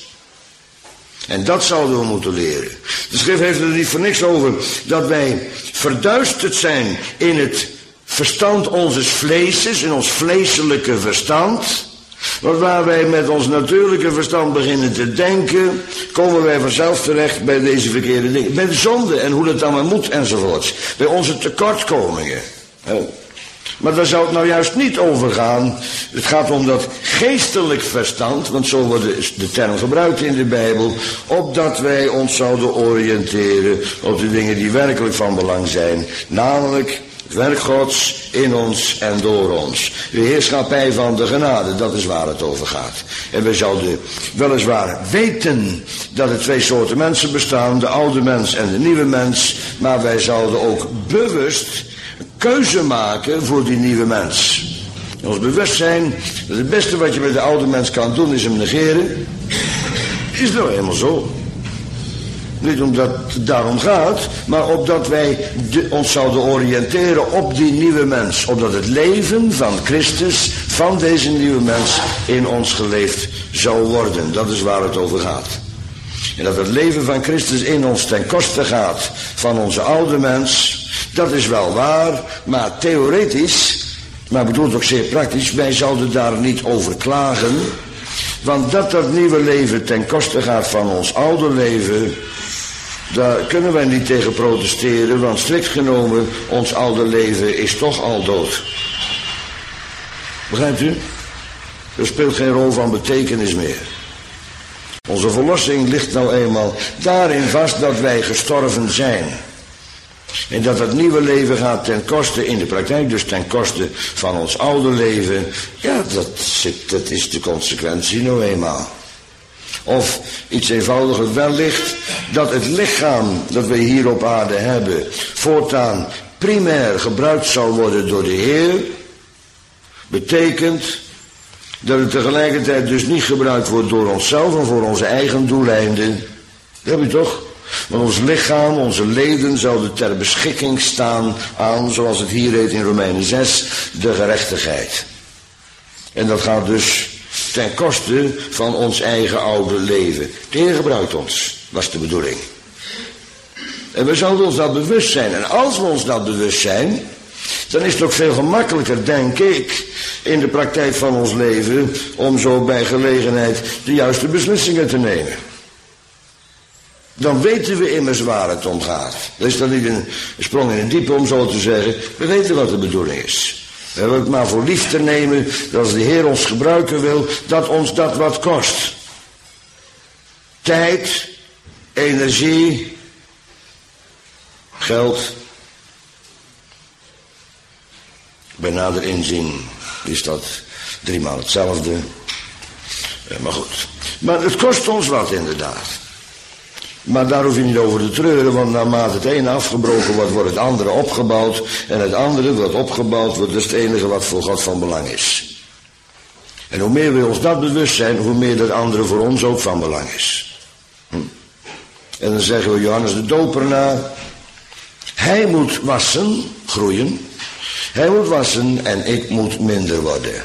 En dat zouden we moeten leren. De schrift heeft er niet voor niks over dat wij verduisterd zijn in het verstand onzes vleeses, in ons vleeselijke verstand. Want waar wij met ons natuurlijke verstand beginnen te denken, komen wij vanzelf terecht bij deze verkeerde dingen. Bij de zonde en hoe dat dan maar moet enzovoorts. Bij onze tekortkomingen. Maar daar zou het nou juist niet over gaan. Het gaat om dat geestelijk verstand, want zo wordt de term gebruikt in de Bijbel, opdat wij ons zouden oriënteren op de dingen die werkelijk van belang zijn. Namelijk het werk Gods in ons en door ons. De heerschappij van de genade, dat is waar het over gaat. En wij zouden weliswaar weten dat er twee soorten mensen bestaan, de oude mens en de nieuwe mens, maar wij zouden ook bewust een keuze maken voor die nieuwe mens. En ons bewust zijn dat het beste wat je met de oude mens kan doen is hem negeren. Is nou helemaal zo. Niet omdat het daarom gaat, maar opdat wij de, ons zouden oriënteren op die nieuwe mens. Opdat het leven van Christus, van deze nieuwe mens, in ons geleefd zou worden. Dat is waar het over gaat. En dat het leven van Christus in ons ten koste gaat van onze oude mens, dat is wel waar, maar theoretisch, maar bedoeld ook zeer praktisch, wij zouden daar niet over klagen. Want dat dat nieuwe leven ten koste gaat van ons oude leven, daar kunnen wij niet tegen protesteren, want strikt genomen, ons oude leven is toch al dood. Begrijpt u? Er speelt geen rol van betekenis meer. Onze verlossing ligt nou eenmaal daarin vast dat wij gestorven zijn. En dat het nieuwe leven gaat ten koste, in de praktijk dus ten koste van ons oude leven. Ja, dat, zit, dat is de consequentie nou eenmaal. Of iets eenvoudiger wellicht, dat het lichaam dat we hier op aarde hebben voortaan primair gebruikt zal worden door de Heer, betekent dat het tegelijkertijd dus niet gebruikt wordt door onszelf en voor onze eigen doeleinden. Dat heb je toch? Want ons lichaam, onze leden zouden ter beschikking staan aan, zoals het hier heet in Romeinen zes, de gerechtigheid. En dat gaat dus ten koste van ons eigen oude leven. De Heer gebruikt ons, was de bedoeling. En we zouden ons dat bewust zijn. En als we ons dat bewust zijn, dan is het ook veel gemakkelijker, denk ik, in de praktijk van ons leven, om zo bij gelegenheid de juiste beslissingen te nemen. Dan weten we immers waar het om gaat. Dat is dan niet een sprong in het diepe, om zo te zeggen. We weten wat de bedoeling is. We hebben het maar voor lief te nemen dat als de Heer ons gebruiken wil, dat ons dat wat kost. Tijd, energie, geld. Bij nader inzien is dat driemaal hetzelfde. Maar goed. Maar het kost ons wat inderdaad. Maar daar hoef je niet over te treuren, want naarmate het ene afgebroken wordt, wordt het andere opgebouwd. En het andere wat opgebouwd wordt, dat is het enige wat voor God van belang is. En hoe meer we ons dat bewust zijn, hoe meer dat andere voor ons ook van belang is. Hm. En dan zeggen we Johannes de Doper na. Hij moet wassen, groeien. Hij moet wassen en ik moet minder worden.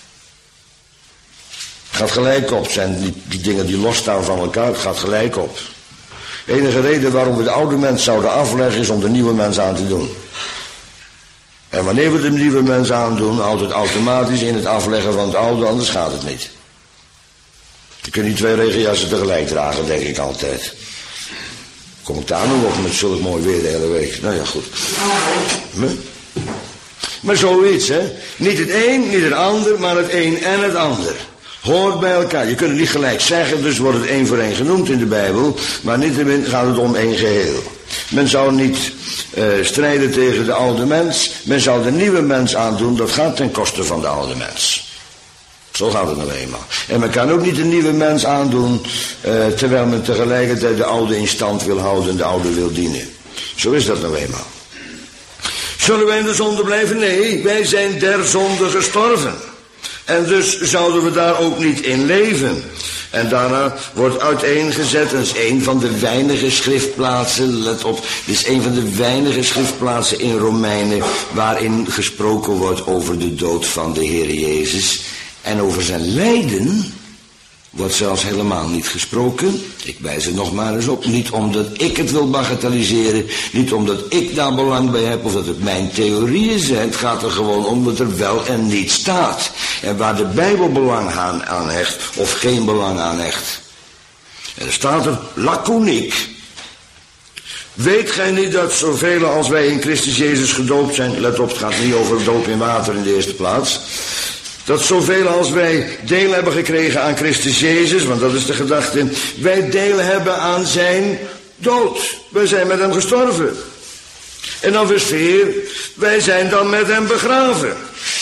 Het gaat gelijk op, zijn die, die dingen die losstaan van elkaar, het gaat gelijk op. De enige reden waarom we de oude mens zouden afleggen is om de nieuwe mens aan te doen. En wanneer we de nieuwe mens aandoen, houdt het automatisch in het afleggen van het oude, anders gaat het niet. Je kunt niet twee regenjassen tegelijk dragen, denk ik altijd. Kom ik daar nog op met zulk mooi weer de hele week? Nou ja, goed. Huh? Maar zoiets, hè. Niet het een, niet het ander, maar het een en het ander. Hoort bij elkaar. Je kunt het niet gelijk zeggen, dus wordt het één voor één genoemd in de Bijbel. Maar niettemin gaat het om één geheel. Men zou niet uh, strijden tegen de oude mens. Men zou de nieuwe mens aandoen. Dat gaat ten koste van de oude mens. Zo gaat het nou eenmaal. En men kan ook niet de nieuwe mens aandoen, uh, terwijl men tegelijkertijd de oude in stand wil houden en de oude wil dienen. Zo is dat nou eenmaal. Zullen wij in de zonde blijven? Nee, wij zijn der zonde gestorven. En dus zouden we daar ook niet in leven. En daarna wordt uiteengezet, dat is een van de weinige schriftplaatsen, let op, dit is een van de weinige schriftplaatsen in Romeinen, waarin gesproken wordt over de dood van de Heer Jezus. En over zijn lijden wordt zelfs helemaal niet gesproken. Ik wijs er nog maar eens op. Niet omdat ik het wil bagatelliseren. Niet omdat ik daar belang bij heb. Of dat het mijn theorieën zijn. Het gaat er gewoon om dat er wel en niet staat. En waar de Bijbel belang aan, aan hecht. Of geen belang aan hecht. En er staat er laconiek. Weet gij niet dat zoveel als wij in Christus Jezus gedoopt zijn. Let op, het gaat niet over doop in water in de eerste plaats. Dat zoveel als wij deel hebben gekregen aan Christus Jezus, want dat is de gedachte, wij deel hebben aan zijn dood. Wij zijn met hem gestorven. En dan vers vier, wij zijn dan met hem begraven.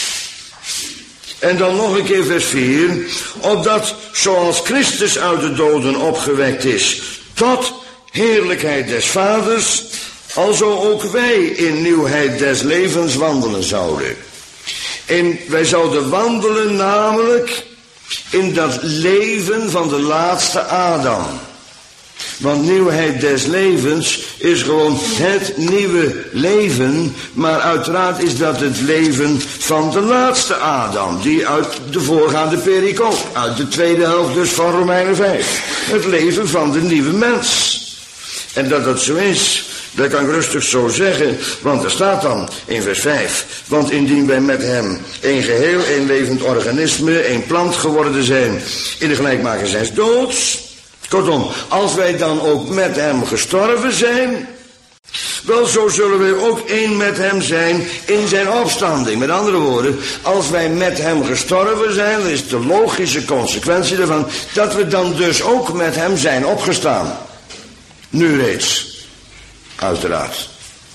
En dan nog een keer vers vier, opdat zoals Christus uit de doden opgewekt is, tot heerlijkheid des Vaders, alzo ook wij in nieuwheid des levens wandelen zouden. En wij zouden wandelen namelijk in dat leven van de laatste Adam. Want nieuwheid des levens is gewoon het nieuwe leven. Maar uiteraard is dat het leven van de laatste Adam. Die uit de voorgaande pericoop, uit de tweede helft dus van Romeinen vijf. Het leven van de nieuwe mens. En dat dat zo is, dat kan ik rustig zo zeggen, want er staat dan in vers vijf. Want indien wij met hem een geheel, een levend organisme, een plant geworden zijn in de gelijkmaking zijns doods. Kortom, als wij dan ook met hem gestorven zijn, wel zo zullen wij ook één met hem zijn in zijn opstanding. Met andere woorden, als wij met hem gestorven zijn, dan is de logische consequentie daarvan dat we dan dus ook met hem zijn opgestaan. Nu reeds. Uiteraard.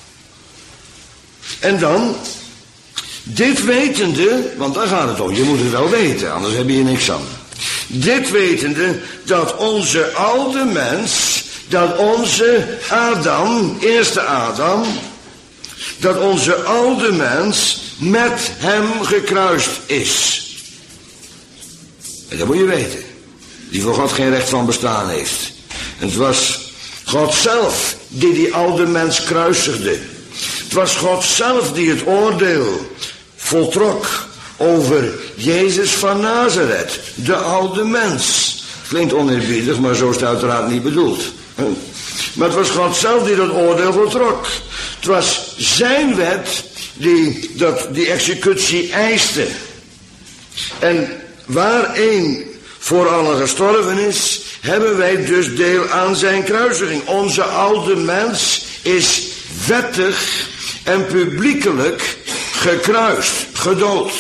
En dan, dit wetende, want daar gaat het om, je moet het wel weten, anders heb je hier niks aan. Dit wetende dat onze oude mens, dat onze Adam, eerste Adam, dat onze oude mens met hem gekruist is. En dat moet je weten. Die voor God geen recht van bestaan heeft. En het was God zelf die die oude mens kruisigde. Het was God zelf die het oordeel voltrok over Jezus van Nazareth, de oude mens. Klinkt oneerbiedig, maar zo is het uiteraard niet bedoeld. Maar het was God zelf die dat oordeel voltrok. Het was zijn wet die dat, die executie eiste. En waar één voor allen gestorven is, hebben wij dus deel aan zijn kruisiging. Onze oude mens is wettig en publiekelijk gekruist, gedood.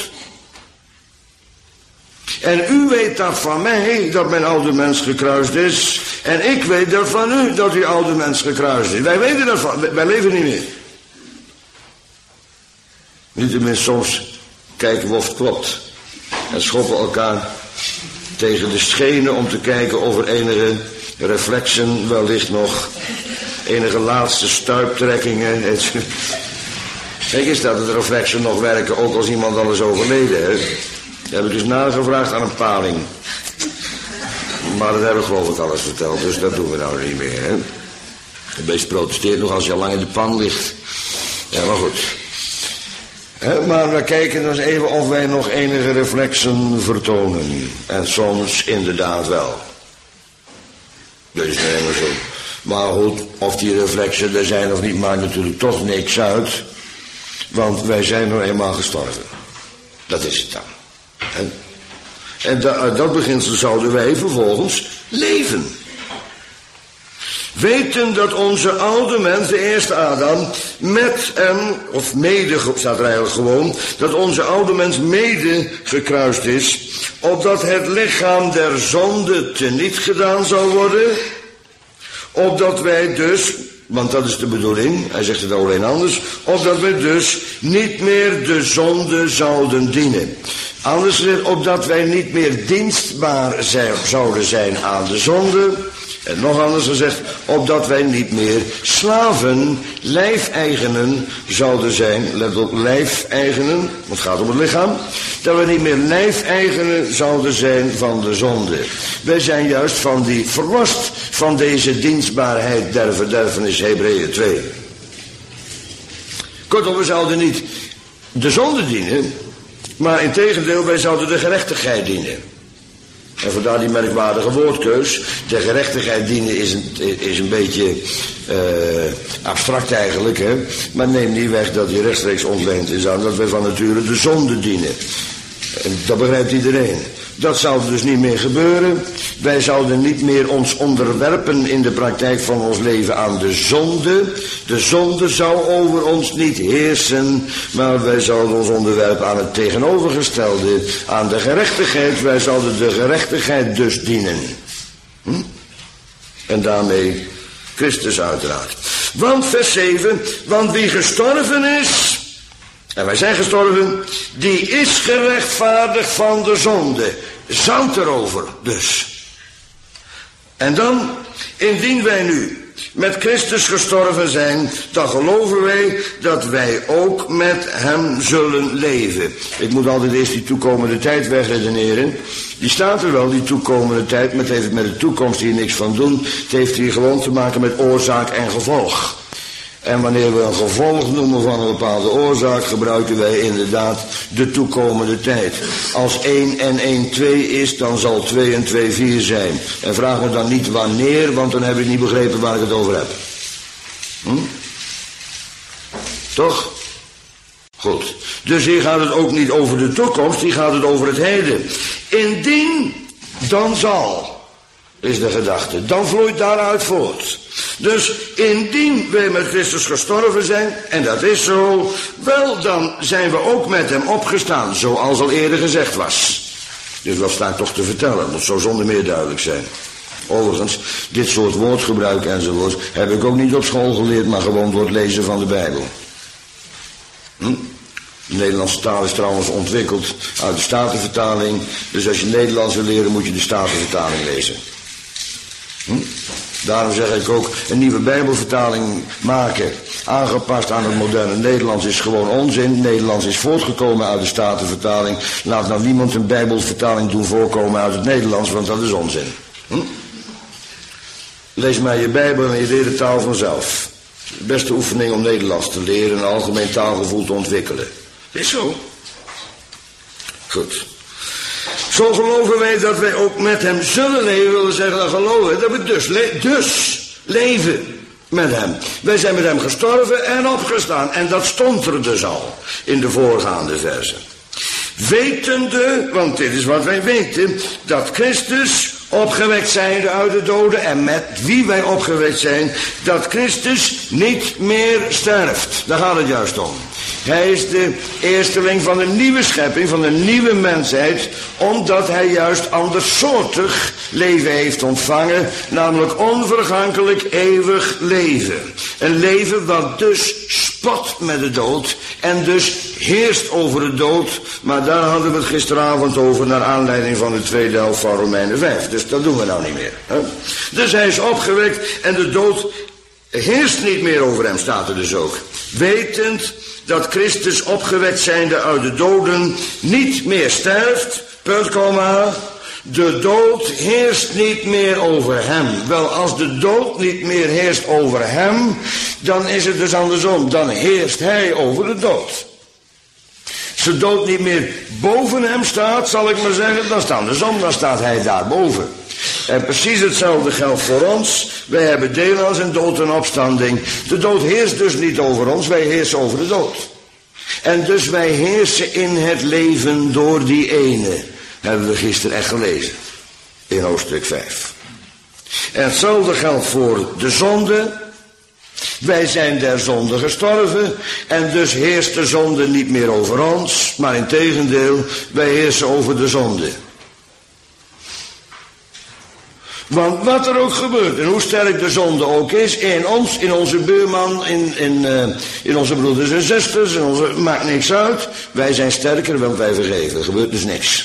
En u weet dat van mij, dat mijn oude mens gekruist is. En ik weet dat van u, dat uw oude mens gekruist is. Wij weten dat van, wij leven niet meer. Niettemin soms kijken we of het klopt. En schoppen elkaar tegen de schenen om te kijken of er enige reflexen wellicht nog, enige laatste stuiptrekkingen. Kijk eens dat de reflexen nog werken, ook als iemand al is overleden. Hè? Dat heb ik dus nagevraagd aan een paling. Maar dat heb ik geloof ik alles verteld, dus dat doen we nou niet meer. Hè? De beest protesteert nog als je al lang in de pan ligt. Ja, maar goed. He, maar we kijken dus even of wij nog enige reflexen vertonen. En soms inderdaad wel. Dus nee, maar zo. Maar goed, of die reflexen er zijn of niet, maakt natuurlijk toch niks uit. Want wij zijn nou eenmaal gestorven. Dat is het dan. En, en da, uit dat beginsel zouden wij vervolgens leven. Weten dat onze oude mens, de eerste Adam, met hem, of mede, staat er eigenlijk gewoon, dat onze oude mens mede gekruist is, opdat het lichaam der zonde teniet gedaan zou worden, opdat wij dus, want dat is de bedoeling, hij zegt het alleen anders, opdat wij dus niet meer de zonde zouden dienen. Anders gezegd, opdat wij niet meer dienstbaar zijn, zouden zijn aan de zonde. En nog anders gezegd, opdat wij niet meer slaven, lijfeigenen zouden zijn. Let op, lijfeigenen, want het gaat om het lichaam. Dat we niet meer lijfeigenen zouden zijn van de zonde. Wij zijn juist van die verlost van deze dienstbaarheid der verderfenis, Hebreeën twee. Kortom, we zouden niet de zonde dienen, maar integendeel, wij zouden de gerechtigheid dienen. En vandaar die merkwaardige woordkeus. De gerechtigheid dienen is een, is een beetje uh, abstract eigenlijk. Hè? Maar neem niet weg dat die rechtstreeks ontleend is aan dat wij van nature de zonde dienen. En dat begrijpt iedereen. Dat zou dus niet meer gebeuren. Wij zouden niet meer ons onderwerpen in de praktijk van ons leven aan de zonde. De zonde zou over ons niet heersen, maar wij zouden ons onderwerpen aan het tegenovergestelde, aan de gerechtigheid. Wij zouden de gerechtigheid dus dienen. Hm? En daarmee Christus uiteraard. Want vers zeven, want wie gestorven is, en wij zijn gestorven, die is gerechtvaardigd van de zonde. Zand erover dus. En dan, indien wij nu met Christus gestorven zijn, dan geloven wij dat wij ook met hem zullen leven. Ik moet altijd eerst die toekomende tijd wegredeneren. Die staat er wel, die toekomende tijd, maar het heeft met de toekomst hier niks van doen. Het heeft hier gewoon te maken met oorzaak en gevolg. En wanneer we een gevolg noemen van een bepaalde oorzaak, gebruiken wij inderdaad de toekomende tijd. Als één en één twee is, dan zal twee en twee vier zijn. En vraag me dan niet wanneer, want dan heb ik niet begrepen waar ik het over heb. Hm? Toch? Goed. Dus hier gaat het ook niet over de toekomst, hier gaat het over het heden. Indien, dan zal, is de gedachte. Dan vloeit daaruit voort. Dus indien wij met Christus gestorven zijn, en dat is zo, wel dan zijn we ook met hem opgestaan, zoals al eerder gezegd was. Dus dat staat toch te vertellen, dat zou zonder meer duidelijk zijn. Overigens, dit soort woordgebruik enzovoort heb ik ook niet op school geleerd, maar gewoon door het lezen van de Bijbel. Hm? De Nederlandse taal is trouwens ontwikkeld uit de Statenvertaling, dus als je Nederlands wil leren moet je de Statenvertaling lezen. Hm? Daarom zeg ik ook, een nieuwe Bijbelvertaling maken, aangepast aan het moderne Nederlands, is gewoon onzin. Nederlands is voortgekomen uit de Statenvertaling. Laat nou niemand een Bijbelvertaling doen voorkomen uit het Nederlands, want dat is onzin. Hm? Lees maar je Bijbel en je leert de taal vanzelf. De beste oefening om Nederlands te leren en een algemeen taalgevoel te ontwikkelen. Is zo. Goed. Zo geloven wij dat wij ook met hem zullen leven, willen zeggen dat geloven, dat we dus, le- dus leven met hem. Wij zijn met hem gestorven en opgestaan. En dat stond er dus al in de voorgaande versen. Wetende, want dit is wat wij weten, dat Christus opgewekt zijnde uit de doden en met wie wij opgewekt zijn, dat Christus niet meer sterft. Daar gaat het juist om. Hij is de eersteling van een nieuwe schepping, van een nieuwe mensheid, omdat hij juist andersoortig leven heeft ontvangen, namelijk onvergankelijk eeuwig leven. Een leven wat dus spot met de dood en dus heerst over de dood, maar daar hadden we het gisteravond over naar aanleiding van de tweede helft van Romeinen vijf. Dus dat doen we nou niet meer. Hè? Dus hij is opgewekt en de dood heerst niet meer over hem, staat er dus ook. Wetend dat Christus opgewekt zijnde uit de doden niet meer sterft, punt, komma, de dood heerst niet meer over hem. Wel, als de dood niet meer heerst over hem, dan is het dus andersom. Dan heerst hij over de dood. Als de dood niet meer boven hem staat, zal ik maar zeggen, dan staat andersom, dan staat hij daarboven. En precies hetzelfde geldt voor ons. Wij hebben deel aan zijn dood en opstanding. De dood heerst dus niet over ons, wij heersen over de dood. En dus wij heersen in het leven door die ene. Hebben we gisteren echt gelezen. In hoofdstuk vijf. En hetzelfde geldt voor de zonde. Wij zijn der zonde gestorven. En dus heerst de zonde niet meer over ons. Maar integendeel, wij heersen over de zonde. Want wat er ook gebeurt, en hoe sterk de zonde ook is, in ons, in onze buurman, in, in, uh, in onze broeders en zusters, in onze, maakt niks uit. Wij zijn sterker, want wij vergeven. Er gebeurt dus niks.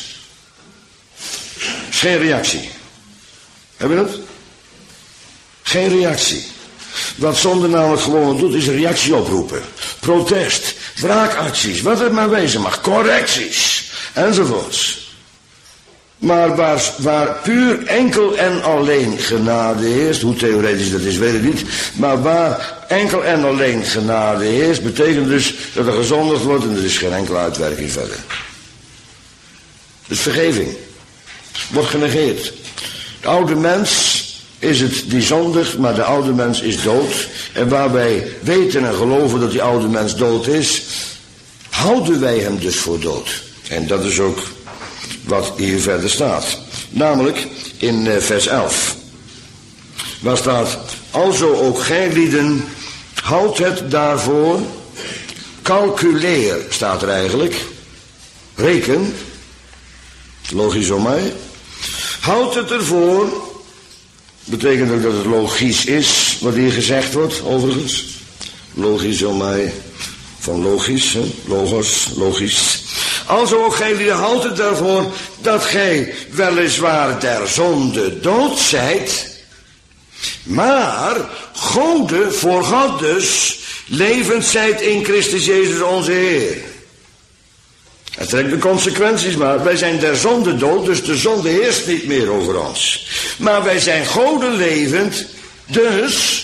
Is geen reactie. Heb je dat? Geen reactie. Wat zonde namelijk gewoon doet, is een reactie oproepen. Protest, wraakacties, wat het maar wezen mag, correcties, enzovoorts. Maar waar, waar puur enkel en alleen genade heerst, hoe theoretisch dat is, weet ik niet. Maar waar enkel en alleen genade heerst, betekent dus dat er gezondigd wordt en er is geen enkele uitwerking verder. Dus vergeving wordt genegeerd. De oude mens is het die zondigt, maar de oude mens is dood. En waar wij weten en geloven dat die oude mens dood is, houden wij hem dus voor dood. En dat is ook wat hier verder staat. Namelijk in uh, vers elf. Waar staat, alzo ook gij lieden, houd het daarvoor, calculeer, staat er eigenlijk. Reken, logisch om mij. Houd het ervoor, betekent ook dat het logisch is, wat hier gezegd wordt, overigens. Logisch om mij, van logisch, hè? Logos, logisch. Alzo ook gij lieden, houdt het daarvoor dat gij weliswaar der zonde dood zijt, maar gode voor God dus levend zijt in Christus Jezus onze Heer. Het trekt de consequenties maar. Wij zijn der zonde dood, dus de zonde heerst niet meer over ons. Maar wij zijn gode levend, dus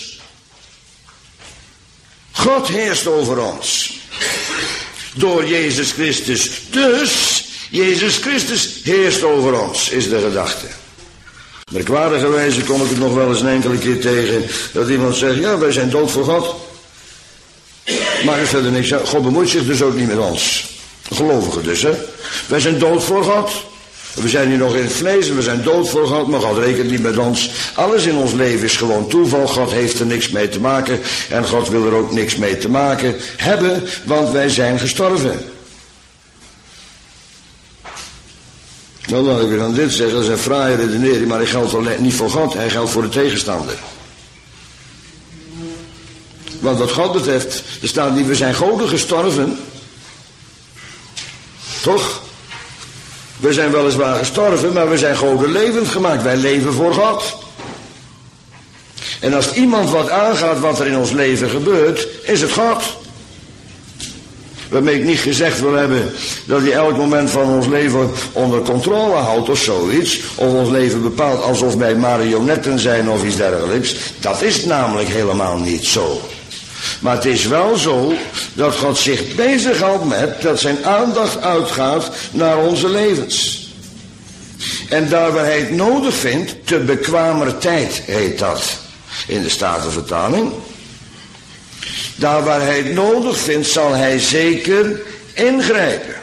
God heerst over ons. Door Jezus Christus. Dus Jezus Christus heerst over ons, is de gedachte. Merkwaardigerwijze kom ik het nog wel eens een enkele keer tegen, dat iemand zegt, ja, wij zijn dood voor God. Maar er verder niks uit. God bemoeit zich dus ook niet met ons. Gelovigen dus, hè. Wij zijn dood voor God. We zijn hier nog in het vlees en we zijn dood voor God, maar God rekent niet met ons. Alles in ons leven is gewoon toeval. God heeft er niks mee te maken en God wil er ook niks mee te maken hebben, want wij zijn gestorven. Nou, dan wil ik dan dit zeggen, dat is een fraaie redenering, maar hij geldt alleen niet voor God, hij geldt voor de tegenstander. Want wat God betreft, er staat niet, we zijn goden gestorven. Toch? We zijn weliswaar gestorven, maar we zijn goden levend gemaakt. Wij leven voor God. En als iemand wat aangaat wat er in ons leven gebeurt, is het God. Waarmee ik niet gezegd wil hebben dat hij elk moment van ons leven onder controle houdt of zoiets. Of ons leven bepaalt alsof wij marionetten zijn of iets dergelijks. Dat is namelijk helemaal niet zo. Maar het is wel zo dat God zich bezighoudt met dat zijn aandacht uitgaat naar onze levens. En daar waar hij het nodig vindt, te bekwamer tijd heet dat in de Statenvertaling. Daar waar hij het nodig vindt, zal hij zeker ingrijpen.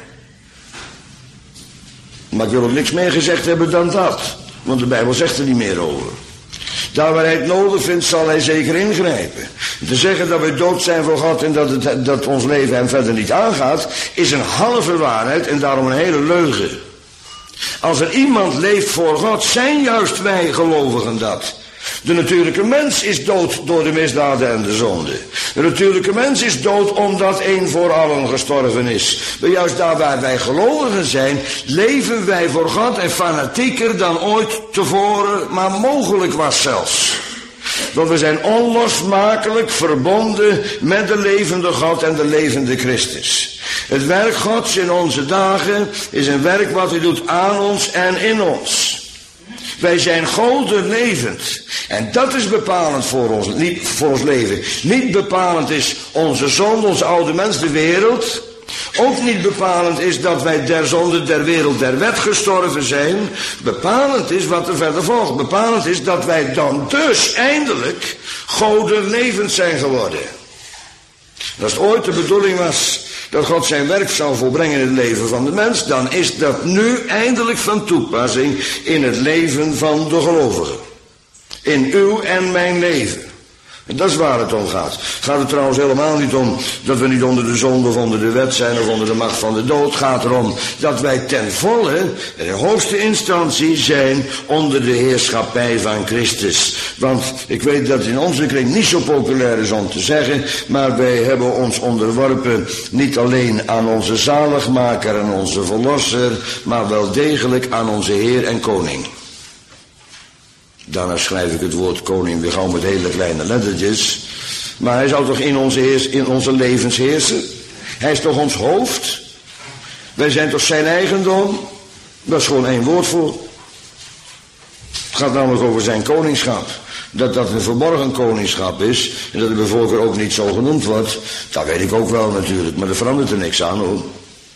Maar ik wil ook niks meer gezegd hebben dan dat. Want de Bijbel zegt er niet meer over. Daar waar hij het nodig vindt, zal hij zeker ingrijpen. Te zeggen dat we dood zijn voor God en dat, het, dat ons leven hem verder niet aangaat, is een halve waarheid en daarom een hele leugen. Als er iemand leeft voor God, zijn juist wij gelovigen dat. De natuurlijke mens is dood door de misdaden en de zonde. De natuurlijke mens is dood omdat één voor allen gestorven is. Maar juist daar waar wij gelovigen zijn, leven wij voor God en fanatieker dan ooit tevoren, maar mogelijk was zelfs. Want we zijn onlosmakelijk verbonden met de levende God en de levende Christus. Het werk Gods in onze dagen is een werk wat hij doet aan ons en in ons. Wij zijn golden levend. En dat is bepalend voor ons, niet voor ons leven. Niet bepalend is onze zonde, onze oude mens, de wereld. Ook niet bepalend is dat wij der zonde, der wereld, der wet gestorven zijn. Bepalend is wat er verder volgt. Bepalend is dat wij dan dus eindelijk golden levend zijn geworden. Als het ooit de bedoeling was dat God zijn werk zou volbrengen in het leven van de mens, dan is dat nu eindelijk van toepassing in het leven van de gelovigen. In uw en mijn leven. En dat is waar het om gaat. Gaat het trouwens helemaal niet om dat we niet onder de zonde of onder de wet zijn of onder de macht van de dood. Het gaat erom dat wij ten volle, in hoogste instantie, zijn onder de heerschappij van Christus. Want ik weet dat het in onze kring niet zo populair is om te zeggen, maar wij hebben ons onderworpen niet alleen aan onze zaligmaker en onze verlosser, maar wel degelijk aan onze Heer en Koning. Daarna schrijf ik het woord koning weer gauw met hele kleine lettertjes. Maar hij zou toch in onze, heers, in onze levens heersen? Hij is toch ons hoofd? Wij zijn toch zijn eigendom? Dat is gewoon één woord voor. Het gaat namelijk over zijn koningschap. Dat dat een verborgen koningschap is. En dat het bij voorkeur ook niet zo genoemd wordt. Dat weet ik ook wel natuurlijk. Maar er verandert er niks aan hoor.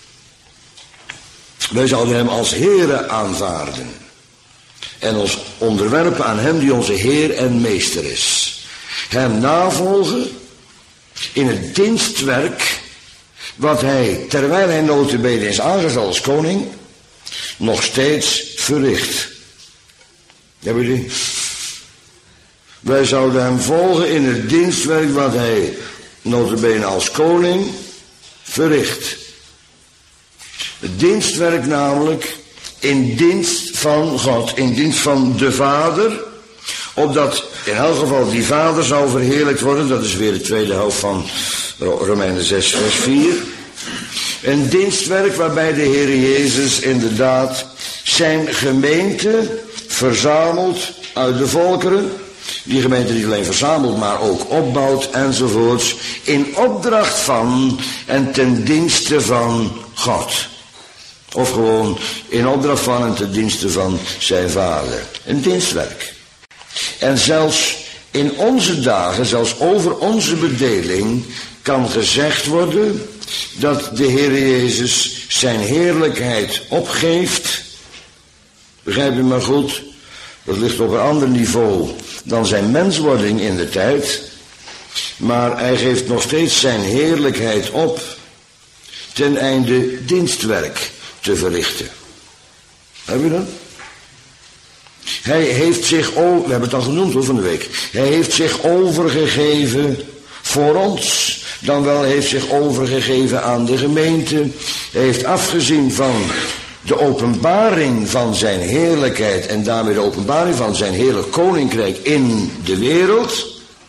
Wij zouden hem als Heere aanvaarden. En ons onderwerpen aan hem die onze Heer en Meester is. Hem navolgen in het dienstwerk wat hij, terwijl hij nota bene is aangesteld als koning, nog steeds verricht. Hebben jullie? Wij zouden hem volgen in het dienstwerk wat hij nota bene als koning verricht. Het dienstwerk namelijk in dienst van God, in dienst van de Vader, opdat in elk geval die Vader zou verheerlijkt worden. Dat is weer de tweede helft van Romeinen zes vers vier. Een dienstwerk waarbij de Heer Jezus inderdaad zijn gemeente verzamelt uit de volkeren. Die gemeente niet alleen verzamelt, maar ook opbouwt enzovoorts. In opdracht van en ten dienste van God. Of gewoon in opdracht van en ten dienste van zijn Vader. Een dienstwerk. En zelfs in onze dagen, zelfs over onze bedeling, kan gezegd worden dat de Heer Jezus zijn heerlijkheid opgeeft. Begrijp je maar goed? Dat ligt op een ander niveau dan zijn menswording in de tijd. Maar hij geeft nog steeds zijn heerlijkheid op ten einde dienstwerk te verrichten. Heb je dat? Hij heeft zich, we hebben het al genoemd hoor van de week. Hij heeft zich overgegeven voor ons. Dan wel heeft zich overgegeven aan de gemeente. Hij heeft afgezien van de openbaring van zijn heerlijkheid en daarmee de openbaring van zijn heerlijk koninkrijk in de wereld.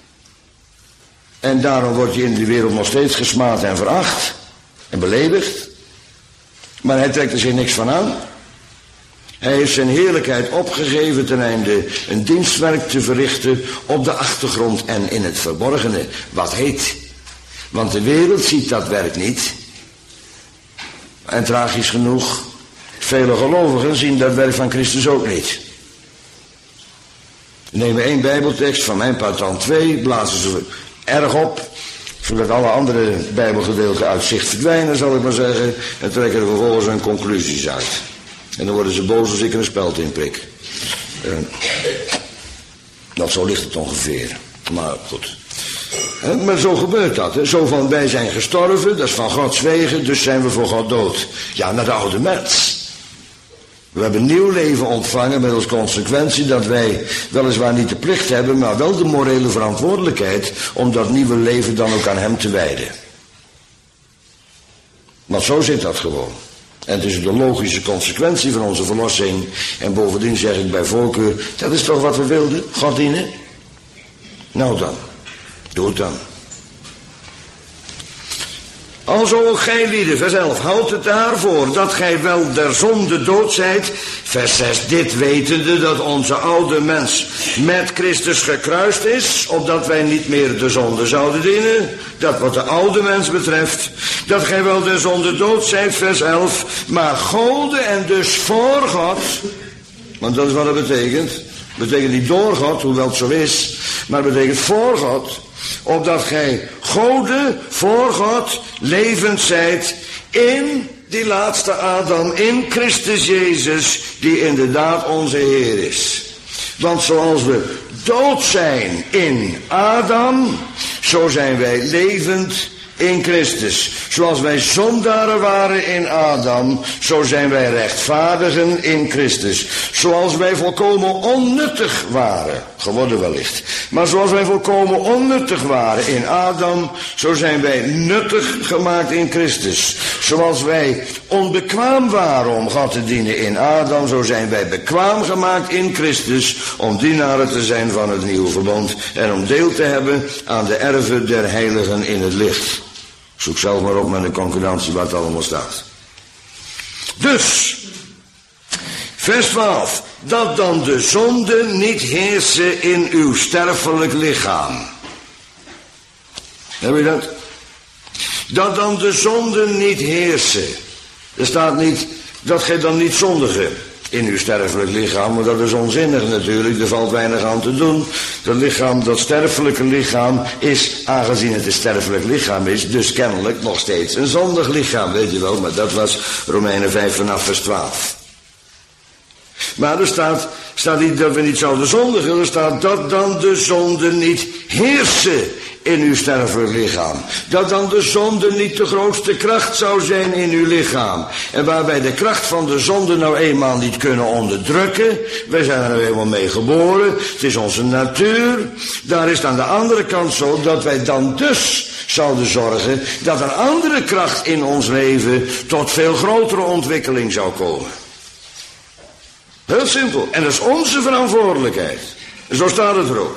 En daarom wordt hij in de wereld nog steeds gesmaad en veracht en beledigd. Maar hij trekt er zich niks van aan. Hij heeft zijn heerlijkheid opgegeven ten einde een dienstwerk te verrichten op de achtergrond en in het verborgene. Wat heet? Want de wereld ziet dat werk niet. En tragisch genoeg, vele gelovigen zien dat werk van Christus ook niet. Neem één bijbeltekst, van mijn part dan twee, blazen ze erg op. Zodat alle andere bijbelgedeelten uit zicht verdwijnen, zal ik maar zeggen. En trekken er vervolgens hun conclusies uit. En dan worden ze boos als ik er een speld in prik. Uh, dat zo ligt het ongeveer. Maar goed. He, maar zo gebeurt dat. He. Zo van wij zijn gestorven, dat is van Gods wegen, dus zijn we voor God dood. Ja, naar de oude mens. We hebben nieuw leven ontvangen met als consequentie dat wij weliswaar niet de plicht hebben, maar wel de morele verantwoordelijkheid om dat nieuwe leven dan ook aan hem te wijden. Want zo zit dat gewoon. En het is de logische consequentie van onze verlossing. En bovendien zeg ik bij voorkeur, dat is toch wat we wilden, God dienen? Nou dan, doe het dan. Alzo ook gij lieden, vers elf, houdt het daarvoor dat gij wel der zonde dood zijt. Vers zes, dit wetende dat onze oude mens met Christus gekruist is, opdat wij niet meer de zonde zouden dienen. Dat wat de oude mens betreft, dat gij wel der zonde dood zijt, vers elf, maar gode en dus voor God, want dat is wat het betekent. Het betekent niet door God, hoewel het zo is, maar het betekent voor God. Opdat gij gode voor God levend zijt in die laatste Adam, in Christus Jezus, die inderdaad onze Heer is. Want zoals we dood zijn in Adam, zo zijn wij levend in Christus. Zoals wij zondaren waren in Adam, zo zijn wij rechtvaardigen in Christus. Zoals wij volkomen onnuttig waren, geworden wellicht. Maar zoals wij volkomen onnuttig waren in Adam, zo zijn wij nuttig gemaakt in Christus. Zoals wij onbekwaam waren om God te dienen in Adam, zo zijn wij bekwaam gemaakt in Christus om dienaren te zijn van het nieuwe verbond en om deel te hebben aan de erven der heiligen in het licht. Zoek zelf maar op met een concordantie waar het allemaal staat. Dus, vers twaalf, dat dan de zonde niet heersen in uw sterfelijk lichaam. Heb je dat? Dat dan de zonde niet heersen. Er staat niet, dat gij dan niet zondige in uw sterfelijk lichaam, maar dat is onzinnig natuurlijk, er valt weinig aan te doen. Dat lichaam, dat sterfelijke lichaam is, aangezien het een sterfelijk lichaam is, dus kennelijk nog steeds een zondig lichaam, weet je wel, maar dat was Romeinen vijf vanaf vers twaalf. Maar er staat, staat niet dat we niet zouden zondigen, er staat dat dan de zonde niet heersen in uw sterfelijk lichaam. Dat dan de zonde niet de grootste kracht zou zijn in uw lichaam. En waar wij de kracht van de zonde nou eenmaal niet kunnen onderdrukken. Wij zijn er nou eenmaal mee geboren. Het is onze natuur. Daar is het aan de andere kant zo dat wij dan dus zouden zorgen dat een andere kracht in ons leven tot veel grotere ontwikkeling zou komen. Heel simpel. En dat is onze verantwoordelijkheid. En zo staat het er ook.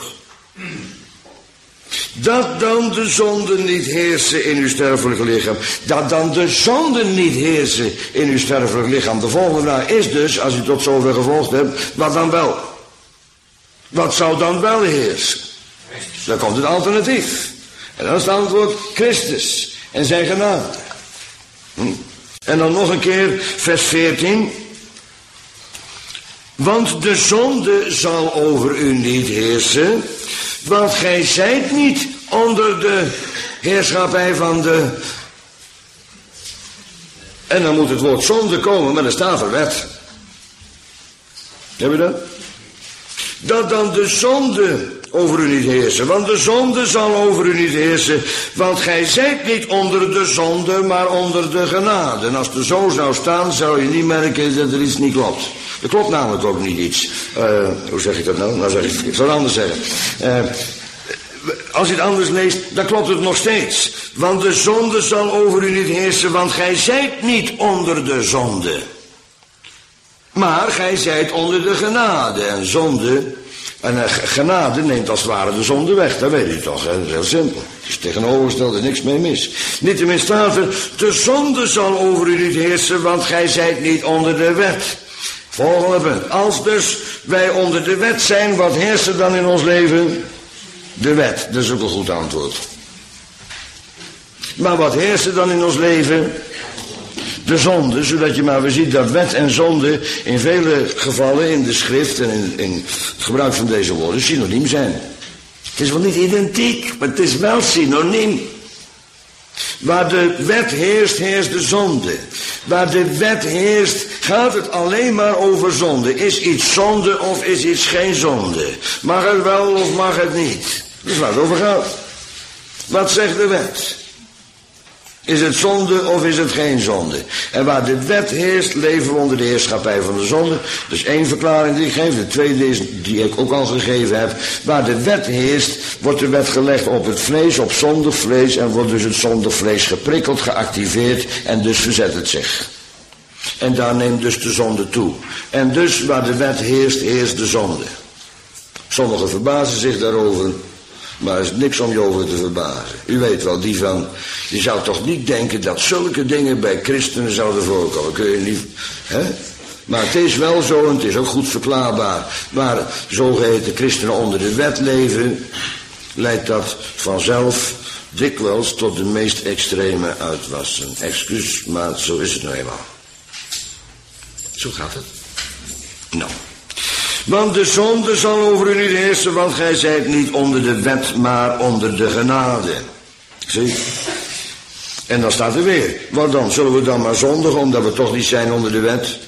Dat dan de zonde niet heersen in uw sterfelijk lichaam. Dat dan de zonde niet heersen in uw sterfelijk lichaam. De volgende vraag is dus, als u tot zover gevolgd hebt, wat dan wel? Wat zou dan wel heersen? Dan komt het alternatief. En dan is het antwoord Christus en zijn genade. Hm. En dan nog een keer vers veertien. Want de zonde zal over u niet heersen, want gij zijt niet onder de heerschappij van de... En dan moet het woord zonde komen, maar er staat er wet. Heb je dat? Dat dan de zonde over u niet heersen, want de zonde zal over u niet heersen, want gij zijt niet onder de zonde, maar onder de genade. En als het er zo zou staan, zou je niet merken dat er iets niet klopt. Er klopt namelijk ook niet iets. Uh, hoe zeg ik dat nou? Nou zeg ik, ik zal het anders zeggen. Uh, als je het anders leest, dan klopt het nog steeds. Want de zonde zal over u niet heersen, want gij zijt niet onder de zonde. Maar gij zijt onder de genade. En zonde, en uh, genade neemt als het ware de zonde weg. Dat weet je toch, hè? Dat is heel simpel. Het is tegenovergesteld, er is niks mee mis. Niettemin staat er, de zonde zal over u niet heersen, want gij zijt niet onder de wet. Volgende punt. Als dus wij onder de wet zijn, wat heerst er dan in ons leven? De wet. Dat is ook een goed antwoord. Maar wat heerst er dan in ons leven? De zonde, zodat je maar weer ziet dat wet en zonde in vele gevallen in de schrift en in, in het gebruik van deze woorden synoniem zijn. Het is wel niet identiek, maar het is wel synoniem. Waar de wet heerst, heerst de zonde. Waar de wet heerst, gaat het alleen maar over zonde. Is iets zonde of is iets geen zonde? Mag het wel of mag het niet? Dat is waar het over gaat. Wat zegt de wet? Is het zonde of is het geen zonde? En waar de wet heerst, leven we onder de heerschappij van de zonde. Dat is één verklaring die ik geef. De tweede is, die ik ook al gegeven heb. Waar de wet heerst, wordt de wet gelegd op het vlees, op zondig vlees. En wordt dus het zondig vlees geprikkeld, geactiveerd. En dus verzet het zich. En daar neemt dus de zonde toe. En dus waar de wet heerst, heerst de zonde. Sommigen verbazen zich daarover. Maar er is niks om je over te verbazen. U weet wel, die van, die zou toch niet denken dat zulke dingen bij christenen zouden voorkomen. Kun je niet, hè? Maar het is wel zo en het is ook goed verklaarbaar. Maar zogeheten christenen onder de wet leven, leidt dat vanzelf dikwijls tot de meest extreme uitwassen. Excuus, maar zo is het nou eenmaal. Zo gaat het. Nou. Want de zonde zal over u niet heersen, want gij zijt niet onder de wet, maar onder de genade. Zie? En dan staat er weer. Wat dan? Zullen we dan maar zondigen, omdat we toch niet zijn onder de wet?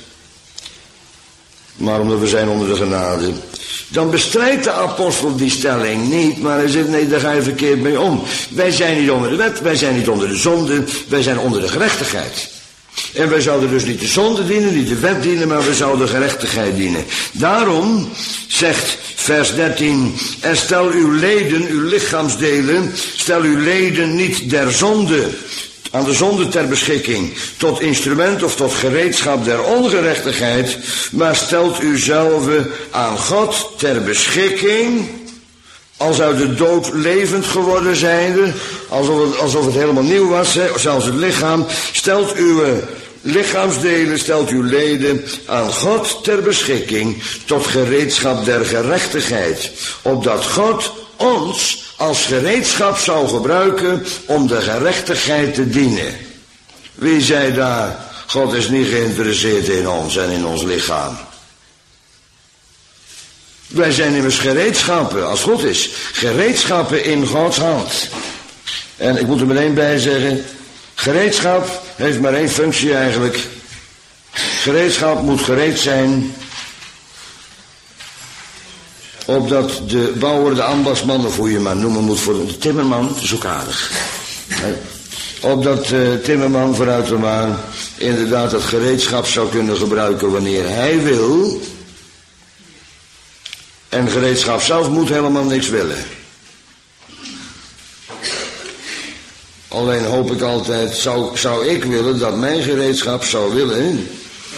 Maar omdat we zijn onder de genade. Dan bestrijdt de apostel die stelling niet, maar hij zegt, nee, daar ga je verkeerd mee om. Wij zijn niet onder de wet, wij zijn niet onder de zonde, wij zijn onder de gerechtigheid. En wij zouden dus niet de zonde dienen, niet de wet dienen, maar we zouden de gerechtigheid dienen. Daarom zegt vers dertien, en stel uw leden, uw lichaamsdelen, stel uw leden niet der zonde, aan de zonde ter beschikking, tot instrument of tot gereedschap der ongerechtigheid, maar stelt uzelf aan God ter beschikking, als uit de dood levend geworden zijnde, alsof het, alsof het helemaal nieuw was, hè, zelfs het lichaam, stelt uw lichaamsdelen, stelt uw leden aan God ter beschikking, tot gereedschap der gerechtigheid, opdat God ons als gereedschap zou gebruiken om de gerechtigheid te dienen. Wie zei daar, God is niet geïnteresseerd in ons en in ons lichaam. Wij zijn immers gereedschappen, als God is, gereedschappen in Gods hand. En ik moet er meteen bij zeggen, gereedschap heeft maar één functie eigenlijk. Gereedschap moet gereed zijn, opdat de bouwer, de ambachtsman, of hoe je maar noemen moet voor de timmerman, dat is ook aardig. Opdat de timmerman vooruit te maken inderdaad dat gereedschap zou kunnen gebruiken wanneer hij wil. En gereedschap zelf moet helemaal niks willen. Alleen hoop ik altijd, zou, zou ik willen dat mijn gereedschap zou willen.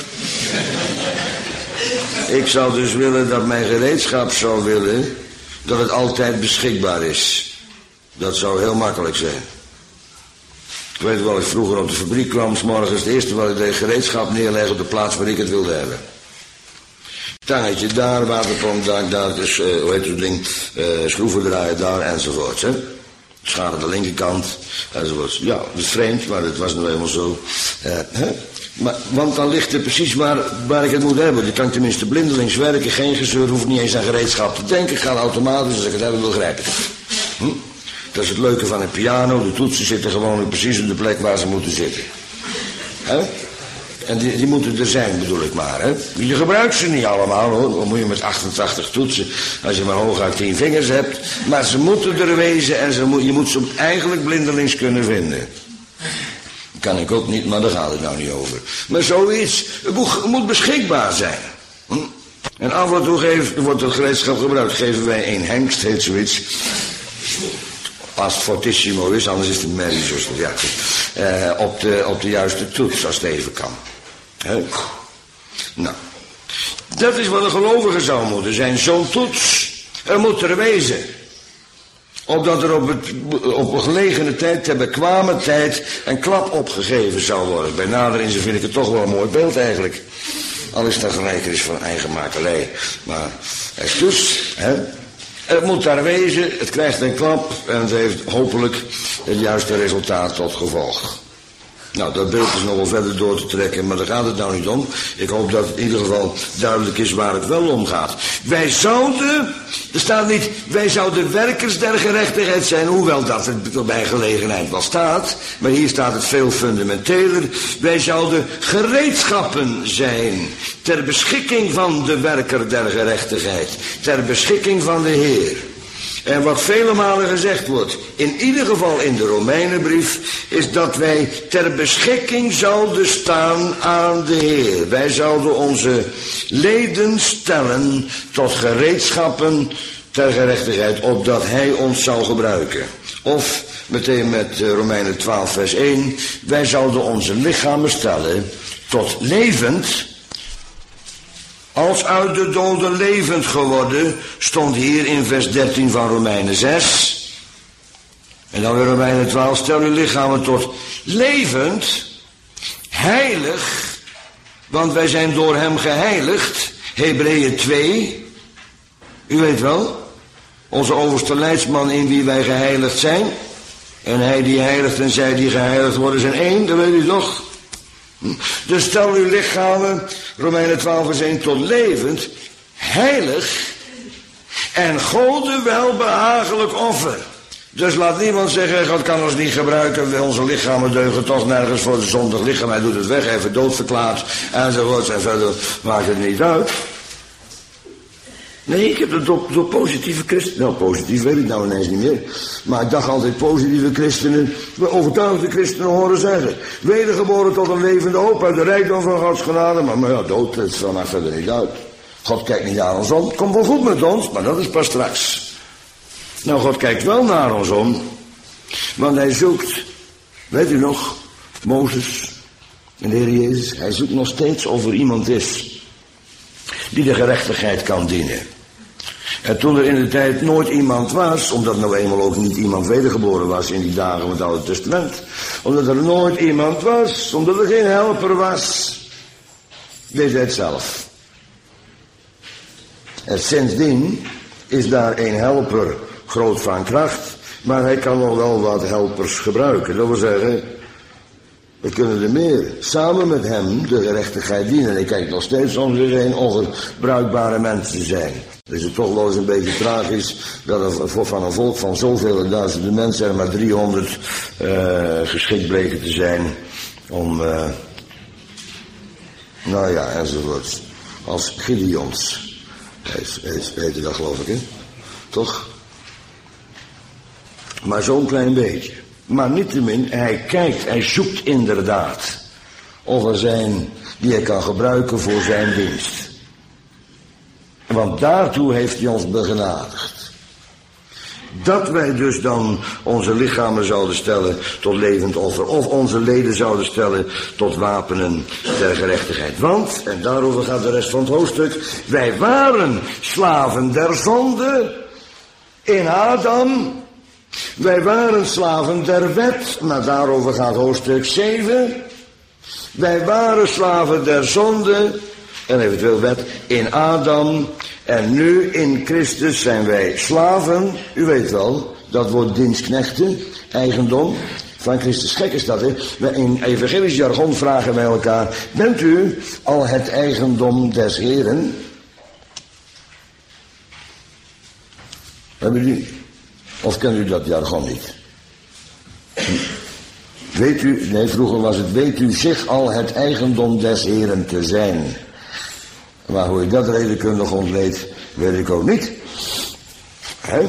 Ik zou dus willen dat mijn gereedschap zou willen dat het altijd beschikbaar is. Dat zou heel makkelijk zijn. Ik weet wel, ik vroeger op de fabriek kwam, 's morgens het eerste wat ik deed, gereedschap neerleggen op de plaats waar ik het wilde hebben. Tangetje daar, waterpomp daar, daar dus, uh, hoe heet het ding, uh, schroevendraaier daar, enzovoorts, hè. Schade aan de linkerkant, enzovoorts. Ja, dat is vreemd, maar dat was nou helemaal zo. Uh, hè? Maar, want dan ligt er precies waar, waar ik het moet hebben. Je kan tenminste blindelings werken, geen gezeur, hoef niet eens aan gereedschap te denken. Ik ga automatisch, als ik het hebben wil, grijp ik het. Hm? Dat is het leuke van een piano, de toetsen zitten gewoon precies op de plek waar ze moeten zitten. Hè? En die, die moeten er zijn, bedoel ik maar, hè. Je gebruikt ze niet allemaal, hoor. Dan moet je met achtentachtig toetsen, als je maar hooguit tien vingers hebt. Maar ze moeten er wezen en ze moet, je moet ze eigenlijk blindelings kunnen vinden. Dat kan ik ook niet, maar daar gaat het nou niet over. Maar zoiets, het moet, het moet beschikbaar zijn. Hm? En af en toe geeft, wordt het gereedschap gebruikt. Geven wij een hengst, heet zoiets. Als het fortissimo is, anders is het een merrie, zoals dat, ja. Uh, op, de, op de juiste toets, als het even kan. He? Nou, dat is wat een gelovige zou moeten zijn, zo'n toets. Er moet er wezen. Opdat er op, het, op een gelegene tijd, ter bekwame tijd, een klap opgegeven zou worden. Bij nader inzien vind ik het toch wel een mooi beeld eigenlijk. Al is dat gelijk is van eigen makelij. Maar, excuus, hè. Het moet daar wezen, het krijgt een klap en het heeft hopelijk het juiste resultaat tot gevolg. Nou, dat beeld is nog wel verder door te trekken, maar daar gaat het nou niet om. Ik hoop dat het in ieder geval duidelijk is waar het wel om gaat. Wij zouden, er staat niet, wij zouden werkers der gerechtigheid zijn, hoewel dat er bij gelegenheid wel staat. Maar hier staat het veel fundamenteler. Wij zouden gereedschappen zijn, ter beschikking van de werker der gerechtigheid, ter beschikking van de Heer. En wat vele malen gezegd wordt, in ieder geval in de Romeinenbrief, is dat wij ter beschikking zouden staan aan de Heer. Wij zouden onze leden stellen tot gereedschappen ter gerechtigheid, opdat Hij ons zou gebruiken. Of, meteen met Romeinen twaalf vers één, wij zouden onze lichamen stellen tot levend, als uit de doden levend geworden, stond hier in vers dertien van Romeinen zes. En dan weer Romeinen twaalf, stel uw lichamen tot levend, heilig, want wij zijn door hem geheiligd. Hebreeën twee, u weet wel, onze overste leidsman in wie wij geheiligd zijn. En hij die heiligt en zij die geheiligd worden zijn één, dat weet u toch? Dus stel uw lichamen, Romeinen twaalf vers één, tot levend, heilig en Gode welbehagelijk offer. Dus laat niemand zeggen, God kan ons niet gebruiken, onze lichamen deugen toch nergens voor, de zondig lichaam, hij doet het weg, even doodverklaard, enzovoort, en verder maakt het niet uit. Nee, ik heb het door, door positieve christenen, nou positief weet ik nou ineens niet meer, maar ik dacht altijd positieve christenen, overtuigde christenen horen zeggen, wedergeboren tot een levende hoop uit de rijkdom van Gods genade, maar, maar ja, dood, het vanaf verder niet uit. God kijkt niet naar ons om, komt wel goed met ons, maar dat is pas straks. Nou, God kijkt wel naar ons om, want hij zoekt, weet u nog, Mozes en de Heer Jezus, hij zoekt nog steeds of er iemand is die de gerechtigheid kan dienen. En toen er in de tijd nooit iemand was, omdat nou eenmaal ook niet iemand wedergeboren was in die dagen van het Oude Testament, omdat er nooit iemand was, omdat er geen helper was, deed hij het zelf. En sindsdien is daar een helper groot van kracht, maar hij kan nog wel wat helpers gebruiken. Dat wil zeggen, we kunnen er meer samen met hem de gerechtigheid dienen. Ik kijk nog steeds om zich heen of er bruikbare mensen zijn. Dan is het toch wel eens een beetje tragisch dat er van een volk van zoveel duizenden mensen er maar driehonderd uh, geschikt bleken te zijn om, uh, nou ja, enzovoort. Als Gideons. Heette dat geloof ik, hè? Toch? Maar zo'n klein beetje. Maar niettemin, hij kijkt, hij zoekt inderdaad of er zijn die hij kan gebruiken voor zijn dienst. Want daartoe heeft hij ons begenadigd. Dat wij dus dan onze lichamen zouden stellen tot levend offer, of onze leden zouden stellen tot wapenen der gerechtigheid. Want, en daarover gaat de rest van het hoofdstuk, wij waren slaven der zonde in Adam. Wij waren slaven der wet, maar daarover gaat hoofdstuk zeven. Wij waren slaven der zonde, en eventueel wet, in Adam. En nu in Christus zijn wij slaven, u weet wel, dat wordt dienstknechten, eigendom van Christus. Gek is dat, hè? In evangelisch jargon vragen wij elkaar, bent u al het eigendom des Heren? Hebben jullie? Of kent u dat jargon niet? Weet u, nee vroeger was het, weet u zich al het eigendom des Heren te zijn? Maar hoe ik dat redenkundig ontleed, weet ik ook niet. He?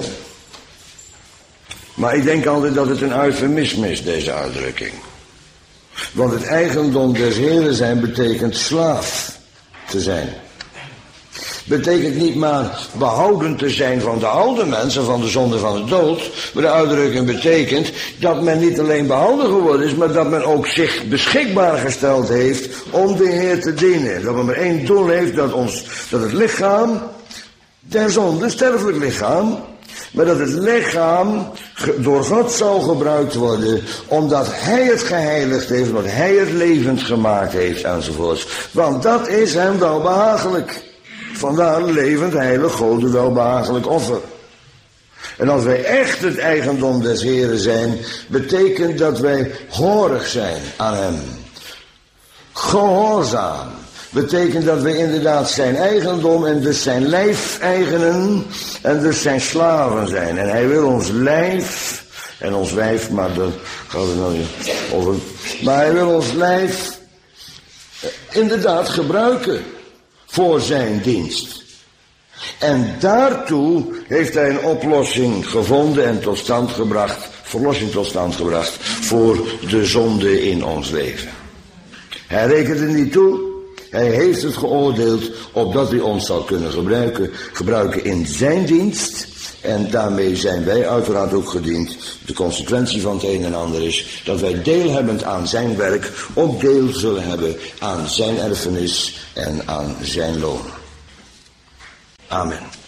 Maar ik denk altijd dat het een eufemisme is, deze uitdrukking. Want het eigendom des Heren zijn betekent slaaf te zijn. Betekent niet maar behouden te zijn van de oude mensen, van de zonde van de dood. Maar de uitdrukking betekent dat men niet alleen behouden geworden is, maar dat men ook zich beschikbaar gesteld heeft om de Heer te dienen. Dat men maar één doel heeft, dat, ons, dat het lichaam der zonde, sterfelijk lichaam, maar dat het lichaam door God zou gebruikt worden, omdat Hij het geheiligd heeft, omdat Hij het levend gemaakt heeft, enzovoorts. Want dat is Hem wel behagelijk. Vandaar levend, heilig, Gode welbehagelijk offer. En als wij echt het eigendom des Heren zijn, betekent dat wij horig zijn aan hem. Gehoorzaam betekent dat we inderdaad zijn eigendom en dus zijn lijfeigenen en dus zijn slaven zijn. En hij wil ons lijf en ons wijf, maar daar gaat het nou niet over. Maar hij wil ons lijf inderdaad gebruiken voor zijn dienst. En daartoe heeft hij een oplossing gevonden en tot stand gebracht, verlossing tot stand gebracht voor de zonde in ons leven. Hij rekent het niet toe, hij heeft het geoordeeld opdat hij ons zal kunnen gebruiken, gebruiken in zijn dienst. En daarmee zijn wij uiteraard ook gediend. De consequentie van het een en ander is dat wij deelhebbend aan zijn werk ook deel zullen hebben aan zijn erfenis en aan zijn loon. Amen.